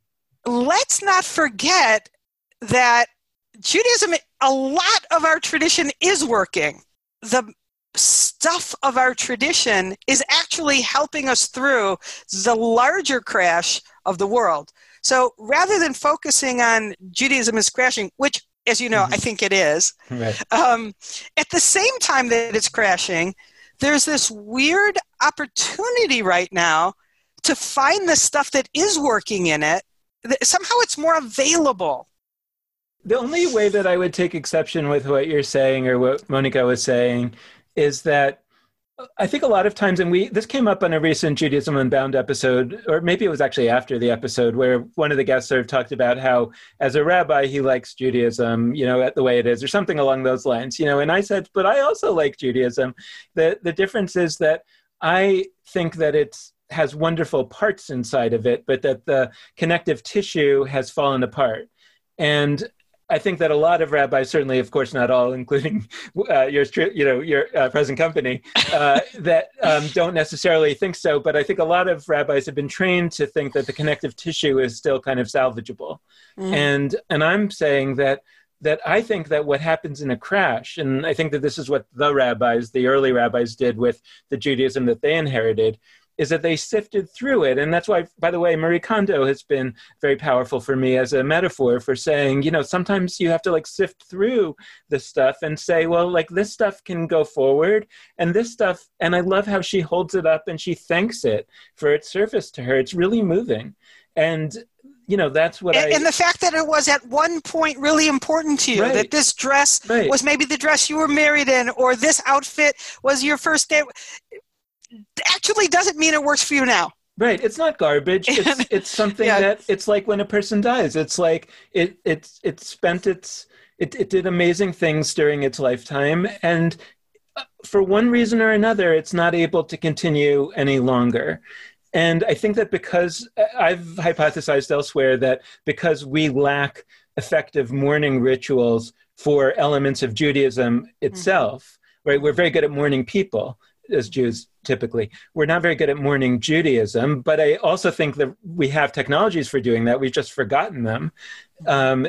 let's not forget that Judaism, a lot of our tradition is working. The stuff of our tradition is actually helping us through the larger crash of the world. So rather than focusing on Judaism is crashing, which, as you know, mm-hmm. I think it is, right. um, at the same time that it's crashing, there's this weird opportunity right now to find the stuff that is working in it. Somehow it's more available. The only way that I would take exception with what you're saying or what Monica was saying is that I think a lot of times, and we this came up on a recent Judaism Unbound episode, or maybe it was actually after the episode, where one of the guests sort of talked about how, as a rabbi, he likes Judaism, you know, the way it is, or something along those lines, you know. And I said, but I also like Judaism. The the difference is that I think that it's has wonderful parts inside of it, but that the connective tissue has fallen apart. And I think that a lot of rabbis, certainly, of course, not all, including uh, your, you know, your uh, present company, uh, that um, don't necessarily think so. But I think a lot of rabbis have been trained to think that the connective tissue is still kind of salvageable. Mm. And and I'm saying that that I think that what happens in a crash, and I think that this is what the rabbis, the early rabbis, did with the Judaism that they inherited, is that they sifted through it. And that's why, by the way, Marie Kondo has been very powerful for me as a metaphor for saying, you know, sometimes you have to like sift through the stuff and say, well, like this stuff can go forward and this stuff, and I love how she holds it up and she thanks it for its service to her. It's really moving. And you know, that's what and, I... And the fact that it was at one point really important to you, right. that this dress right. was maybe the dress you were married in, or this outfit was your first day... actually doesn't mean it works for you now. Right. It's not garbage. It's it's something yeah. that it's like when a person dies. It's like it it's it spent its it it did amazing things during its lifetime, and for one reason or another, it's not able to continue any longer. And I think that because I've hypothesized elsewhere that because we lack effective mourning rituals for elements of Judaism itself, mm-hmm. right? We're very good at mourning people as Jews. Typically, we're not very good at mourning Judaism, but I also think that we have technologies for doing that. We've just forgotten them. Um,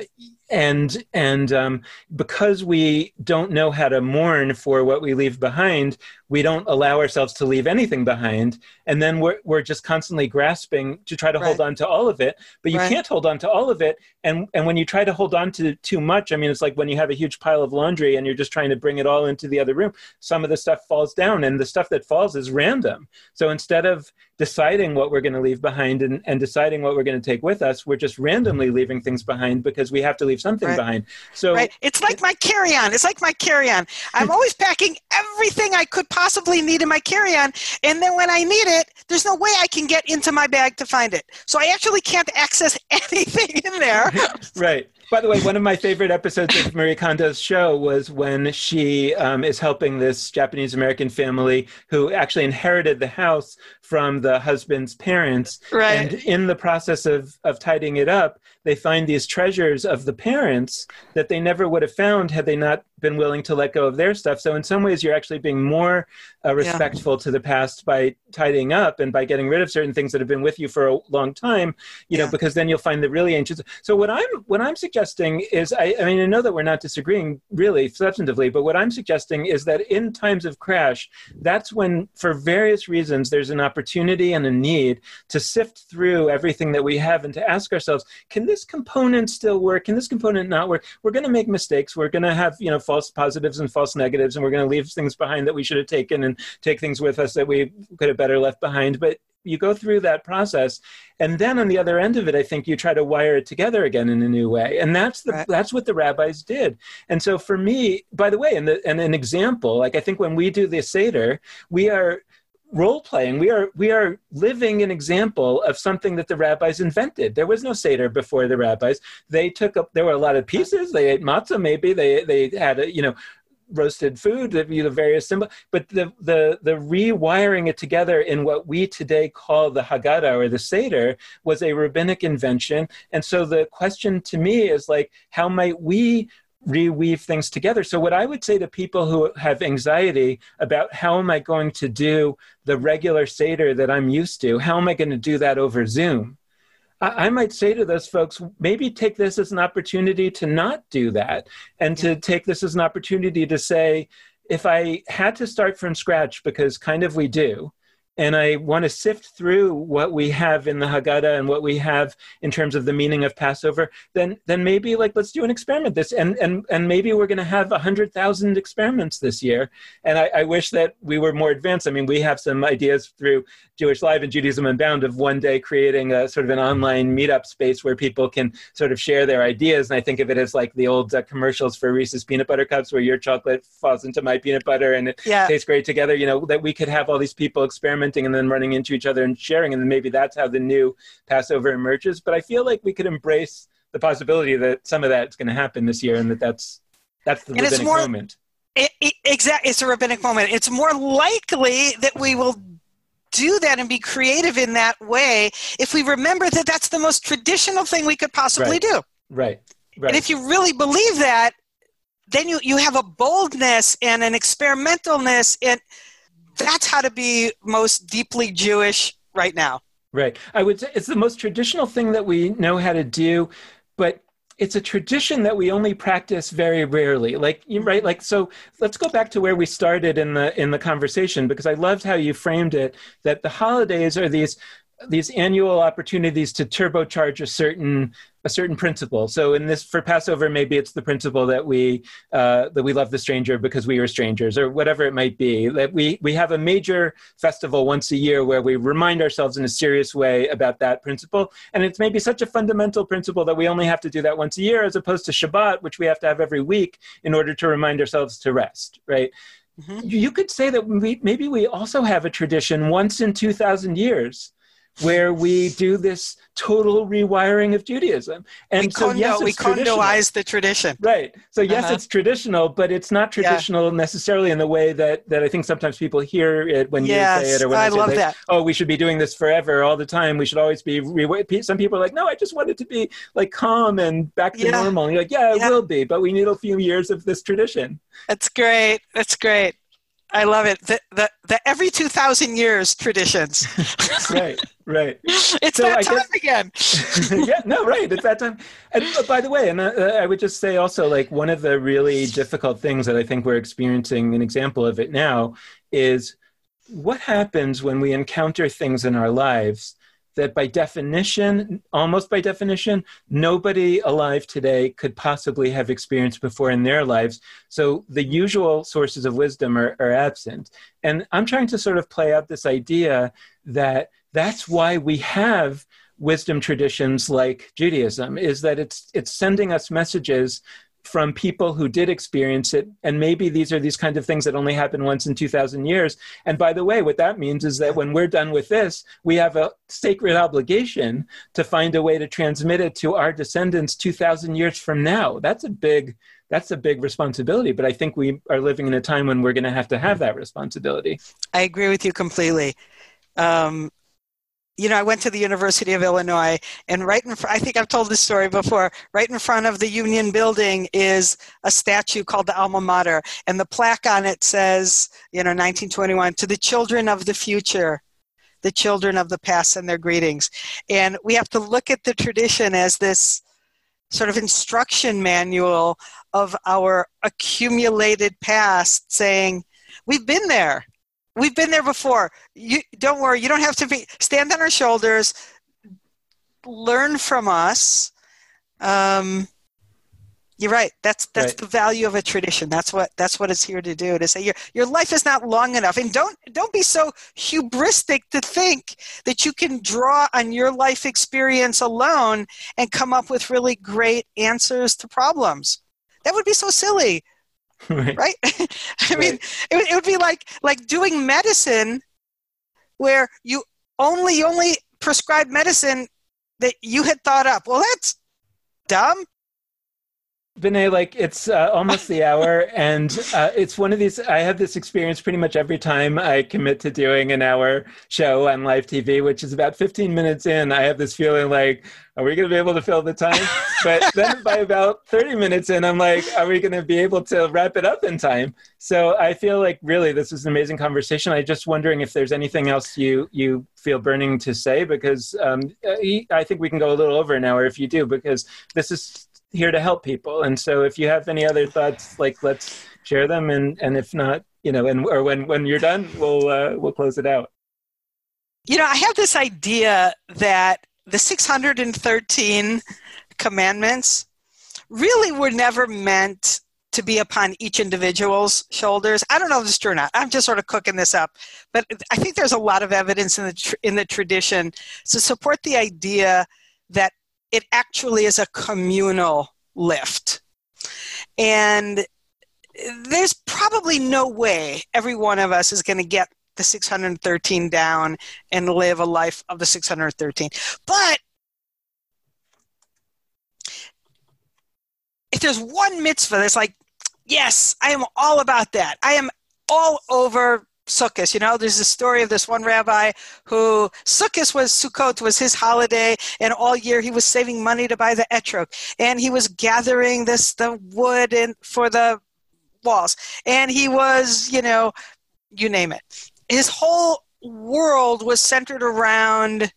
and and um, because we don't know how to mourn for what we leave behind, we don't allow ourselves to leave anything behind. And then we're we're just constantly grasping to try to right. hold on to all of it. But you right. can't hold on to all of it. And and when you try to hold on to too much, I mean, it's like when you have a huge pile of laundry and you're just trying to bring it all into the other room, some of the stuff falls down, and the stuff that falls is random. So instead of deciding what we're going to leave behind and, and deciding what we're going to take with us, we're just randomly leaving things behind because we have to leave something right. behind. So right. It's like my carry-on. It's like my carry-on. I'm always packing everything I could possibly need in my carry-on, and then when I need it, there's no way I can get into my bag to find it. So I actually can't access anything in there. Right. By the way, one of my favorite episodes of Marie Kondo's show was when she um, is helping this Japanese-American family who actually inherited the house from the husband's parents. Right. And in the process of, of tidying it up, they find these treasures of the parents that they never would have found had they not been willing to let go of their stuff. So in some ways, you're actually being more uh, respectful yeah. to the past by tidying up and by getting rid of certain things that have been with you for a long time, you yeah. know, because then you'll find the really ancient. So what I'm what I'm suggesting is, I, I mean, I know that we're not disagreeing really substantively, but what I'm suggesting is that in times of crash, that's when, for various reasons, there's an opportunity and a need to sift through everything that we have and to ask ourselves, can this component still work? Can this component not work? We're going to make mistakes. We're going to have, you know, false positives and false negatives, and we're going to leave things behind that we should have taken and take things with us that we could have better left behind. But you go through that process, and then on the other end of it, I think you try to wire it together again in a new way. And that's the, right. that's what the rabbis did. And so for me, by the way, and, the, and an example, like I think when we do the Seder, we are role playing. We are we are living an example of something that the rabbis invented. There was no Seder before the rabbis. They took up. There were a lot of pieces. They ate matzah. Maybe they they had a, you know. roasted food, the, the various symbols, but the, the, the rewiring it together in what we today call the Haggadah or the Seder was a rabbinic invention. And so the question to me is like, how might we reweave things together? So what I would say to people who have anxiety about how am I going to do the regular Seder that I'm used to, how am I going to do that over Zoom? I might say to those folks, maybe take this as an opportunity to not do that and to take this as an opportunity to say, if I had to start from scratch, because kind of we do, and I want to sift through what we have in the Haggadah and what we have in terms of the meaning of Passover, then then maybe like let's do an experiment. This and and and maybe we're going to have a hundred thousand experiments this year. And I, I wish that we were more advanced. I mean, we have some ideas through Jewish Live and Judaism Unbound of one day creating a sort of an online meetup space where people can sort of share their ideas. And I think of it as like the old uh, commercials for Reese's peanut butter cups, where your chocolate falls into my peanut butter and it yeah. tastes great together. You know, that we could have all these people experimenting and then running into each other and sharing, and then maybe that's how the new Passover emerges. But I feel like we could embrace the possibility that some of that's going to happen this year, and that that's that's the and rabbinic more, moment. It, it, exactly, it's a rabbinic moment. It's more likely that we will do that and be creative in that way if we remember that that's the most traditional thing we could possibly right. do. Right. Right. And if you really believe that, then you, you have a boldness and an experimentalness, and that's how to be most deeply Jewish right now. Right. I would say it's the most traditional thing that we know how to do, but it's a tradition that we only practice very rarely. Like, right? Like, so let's go back to where we started in the in the conversation, because I loved how you framed it, that the holidays are these these annual opportunities to turbocharge a certain a certain principle. So in this, for Passover, maybe it's the principle that we uh, that we love the stranger because we are strangers, or whatever it might be. That we we have a major festival once a year where we remind ourselves in a serious way about that principle, and it's maybe such a fundamental principle that we only have to do that once a year, as opposed to Shabbat, which we have to have every week in order to remind ourselves to rest. Right? Mm-hmm. You could say that we, maybe we also have a tradition once in two thousand years where we do this total rewiring of Judaism. And we so, condo, yes, it's we condoize the tradition. Right. So, yes, uh-huh. it's traditional, but it's not traditional yeah. necessarily in the way that, that I think sometimes people hear it when yes, you say it, or when I they say, love like, that. oh, we should be doing this forever, all the time. We should always be, re- some people are like, no, I just want it to be like calm and back to yeah. normal. And you're like, yeah, it yeah. will be, but we need a few years of this tradition. That's great. That's great. I love it. The the, the every two thousand years traditions. Right, right. It's so that I time guess, again. Yeah, no, right. It's that time. And uh, by the way, and uh, I would just say also, like, one of the really difficult things that I think we're experiencing, an example of it now, is what happens when we encounter things in our lives that by definition, almost by definition, nobody alive today could possibly have experienced before in their lives. So the usual sources of wisdom are, are absent. And I'm trying to sort of play out this idea that that's why we have wisdom traditions like Judaism, is that it's it's sending us messages from people who did experience it. And maybe these are these kinds of things that only happen once in two thousand years. And by the way, what that means is that when we're done with this, we have a sacred obligation to find a way to transmit it to our descendants two thousand years from now. That's a big, that's a big responsibility. But I think we are living in a time when we're going to have to have that responsibility. I agree with you completely. Um, You know, I went to the University of Illinois, and right in front, I think I've told this story before, right in front of the Union Building is a statue called the Alma Mater, and the plaque on it says, you know, nineteen twenty-one, to the children of the future, the children of the past and their greetings. And we have to look at the tradition as this sort of instruction manual of our accumulated past, saying, we've been there. We've been there before. You don't worry. You don't have to be stand on our shoulders. Learn from us. Um, you're right. That's that's right. The value of a tradition. That's what that's what it's here to do. To say your your life is not long enough, and don't don't be so hubristic to think that you can draw on your life experience alone and come up with really great answers to problems. That would be so silly. Right. right? I mean, right. it, it would be like like doing medicine where you only you only prescribe medicine that you had thought up. Well, that's dumb. Vinay, like it's uh, almost the hour, and uh, it's one of these. I have this experience pretty much every time I commit to doing an hour show on live T V, which is about fifteen minutes in. I have this feeling like, are we going to be able to fill the time? But then by about thirty minutes in, I'm like, are we going to be able to wrap it up in time? So I feel like really this is an amazing conversation. I'm just wondering if there's anything else you you feel burning to say, because um, I think we can go a little over an hour if you do, because this is here to help people. And so if you have any other thoughts, like let's share them. And, and if not, you know, and or when, when you're done, we'll, uh, we'll close it out. You know, I have this idea that the six hundred thirteen commandments really were never meant to be upon each individual's shoulders. I don't know if this is true or not. I'm just sort of cooking this up. But I think there's a lot of evidence in the, tr- in the tradition to support the idea that it actually is a communal lift. And there's probably no way every one of us is going to get the six hundred thirteen down and live a life of the six hundred thirteen. But if there's one mitzvah that's like, yes, I am all about that. I am all over Sukkot. You know, there's a story of this one rabbi who Sukkot was Sukkot was his holiday, and all year he was saving money to buy the etrog, and he was gathering this the wood and for the walls, and he was, you know, you name it. His whole world was centered around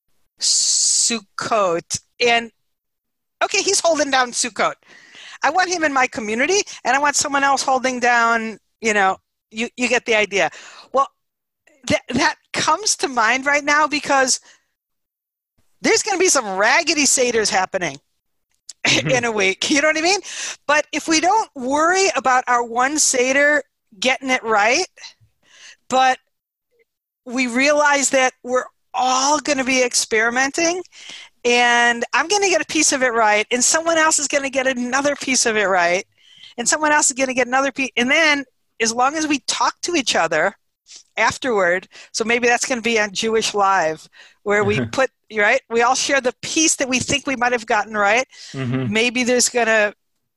Sukkot, and okay, he's holding down Sukkot. I want him in my community, and I want someone else holding down, you know, you, you get the idea. Well, th- that comes to mind right now because there's going to be some raggedy Seders happening mm-hmm. in a week. You know what I mean? But if we don't worry about our one Seder getting it right, but we realize that we're all going to be experimenting, and I'm going to get a piece of it right, and someone else is going to get another piece of it right, and someone else is going to get another piece. And then as long as we talk to each other afterward, so maybe that's going to be on Jewish Live, where we put, right, we all share the piece that we think we might have gotten right. Mm-hmm. Maybe there's going to,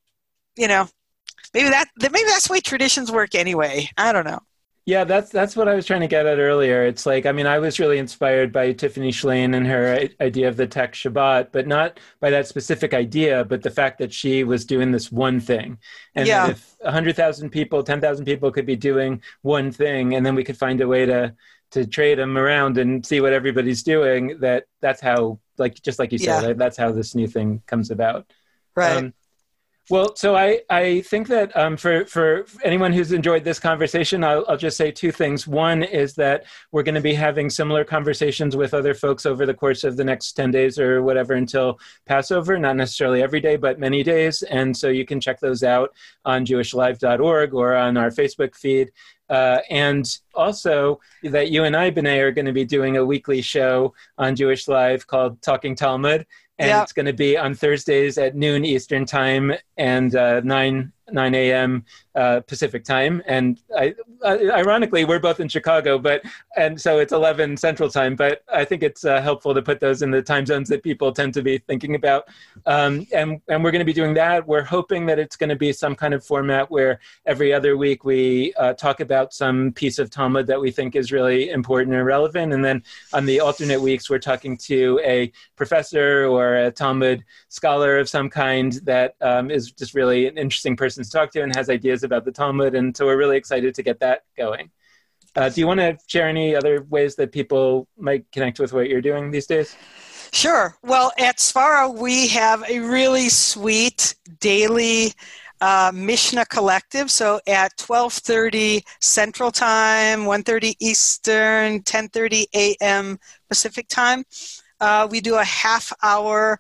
you know, maybe that maybe that's the way traditions work anyway. I don't know. Yeah, that's that's what I was trying to get at earlier. It's like, I mean, I was really inspired by Tiffany Schlein and her idea of the tech Shabbat, but not by that specific idea, but the fact that she was doing this one thing. And yeah. if one hundred thousand people, ten thousand people could be doing one thing, and then we could find a way to to trade them around and see what everybody's doing, that that's how, like, just like you said, yeah. that's how this new thing comes about. Right. Um, Well, so I, I think that um, for, for anyone who's enjoyed this conversation, I'll, I'll just say two things. One is that we're going to be having similar conversations with other folks over the course of the next ten days or whatever until Passover, not necessarily every day, but many days. And so you can check those out on jewish live dot org or on our Facebook feed. Uh, and also that you and I, B'nai, are going to be doing a weekly show on Jewish Live called Talking Talmud. And yep. it's going to be on Thursdays at noon Eastern time and uh, nine a.m. Uh, Pacific time. And I, uh, ironically, we're both in Chicago, but and so it's eleven Central time. But I think it's uh, helpful to put those in the time zones that people tend to be thinking about. Um, and, and we're going to be doing that. We're hoping that it's going to be some kind of format where every other week we uh, talk about some piece of Talmud that we think is really important and relevant. And then on the alternate weeks, we're talking to a professor or a Talmud scholar of some kind that um, is just really an interesting person to talk to and has ideas about the Talmud. And so we're really excited to get that going. Uh, do you want to share any other ways that people might connect with what you're doing these days? Sure. Well, at Sfara, we have a really sweet daily uh, Mishnah collective. So at twelve thirty Central Time, one thirty Eastern, ten thirty a.m. Pacific Time, uh, we do a half hour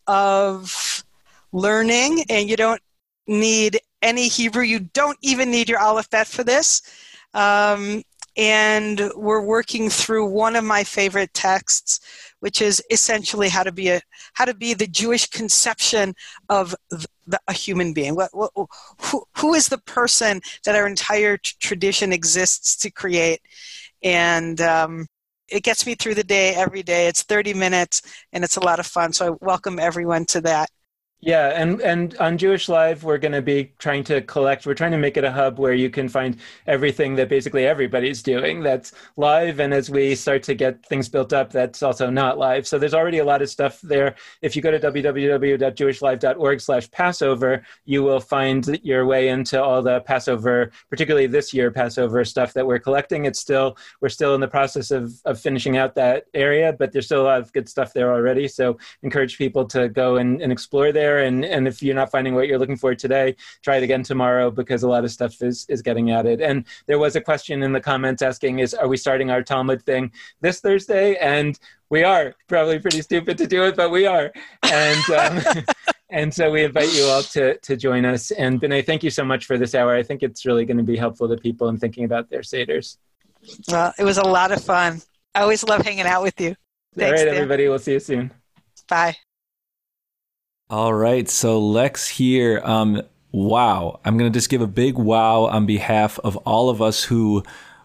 of learning, and you don't need any Hebrew. You don't even need your Aleph Bet for this. Um, and we're working through one of my favorite texts, which is essentially how to be a how to be the Jewish conception of the, the, a human being. What, what, who, who is the person that our entire t- tradition exists to create? And um, it gets me through the day every day. It's thirty minutes, and it's a lot of fun. So I welcome everyone to that. Yeah, and, and on Jewish Live, we're going to be trying to collect, we're trying to make it a hub where you can find everything that basically everybody's doing that's live. And as we start to get things built up, that's also not live. So there's already a lot of stuff there. If you go to w w w dot jewish live dot org slash Passover, you will find your way into all the Passover, particularly this year Passover stuff that we're collecting. It's still, we're still in the process of, of finishing out that area, but there's still a lot of good stuff there already. So encourage people to go and, and explore there. And, and if you're not finding what you're looking for today, try it again tomorrow, because a lot of stuff is, is getting added. And there was a question in the comments asking, is, are we starting our Talmud thing this Thursday? And we are. Probably pretty stupid to do it, but we are. And um, and so we invite you all to, to join us. And B'nai, thank you so much for this hour. I think it's really going to be helpful to people in thinking about their Seders. Well, it was a lot of fun. I always love hanging out with you. Thanks, all right, Dan. everybody. We'll see you soon. Bye. All right, so Lex here. Um, wow. I'm going to just give a big wow on behalf of all of us who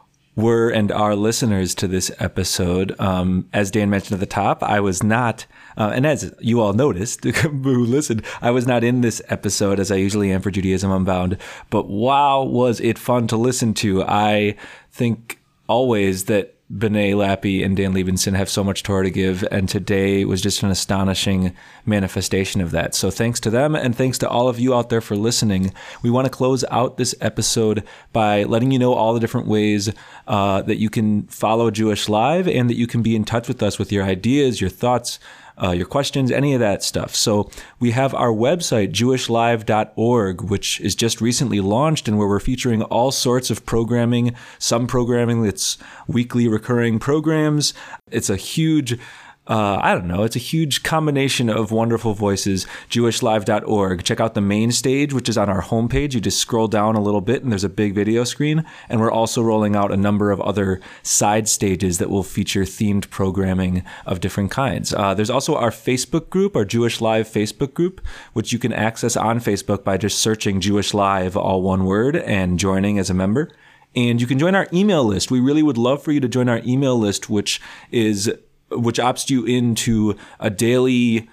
were and are listeners to this episode. Um, as Dan mentioned at the top, I was not, uh, and as you all noticed, who listened, I was not in this episode as I usually am for Judaism Unbound, but wow, was it fun to listen to. I think always that B'nai Lappy and Dan Levinson have so much Torah to give, and today was just an astonishing manifestation of that. So thanks to them, and thanks to all of you out there for listening. We want to close out this episode by letting you know all the different ways uh, that you can follow Jewish Live, and that you can be in touch with us with your ideas, your thoughts, Uh, your questions, any of that stuff. So we have our website, jewish live dot org, which is just recently launched, and where we're featuring all sorts of programming, some programming that's weekly recurring programs. It's a huge Uh, I don't know. It's a huge combination of wonderful voices. jewish live dot org. Check out the main stage, which is on our homepage. You just scroll down a little bit and there's a big video screen. And we're also rolling out a number of other side stages that will feature themed programming of different kinds. Uh, there's also our Facebook group, our Jewish Live Facebook group, which you can access on Facebook by just searching Jewish Live, all one word, and joining as a member. And you can join our email list. We really would love for you to join our email list, which is which opts you into a daily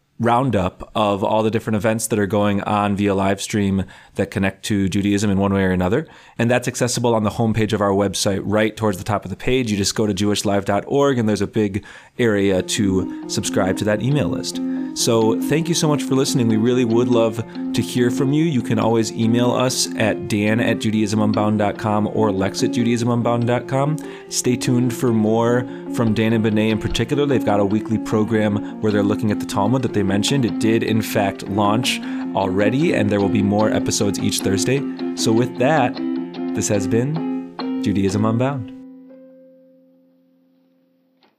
roundup of all the different events that are going on via live stream that connect to Judaism in one way or another. And that's accessible on the homepage of our website, right towards the top of the page. You just go to jewish live dot org, and there's a big area to subscribe to that email list. So thank you so much for listening. We really would love to hear from you. You can always email us at dan at judaism unbound dot com or lex at judaism unbound dot com. Stay tuned for more from Dan and B'nai in particular. They've got a weekly program where they're looking at the Talmud that they mentioned. It did, in fact, launch already, and there will be more episodes each Thursday. So with that, this has been Judaism Unbound.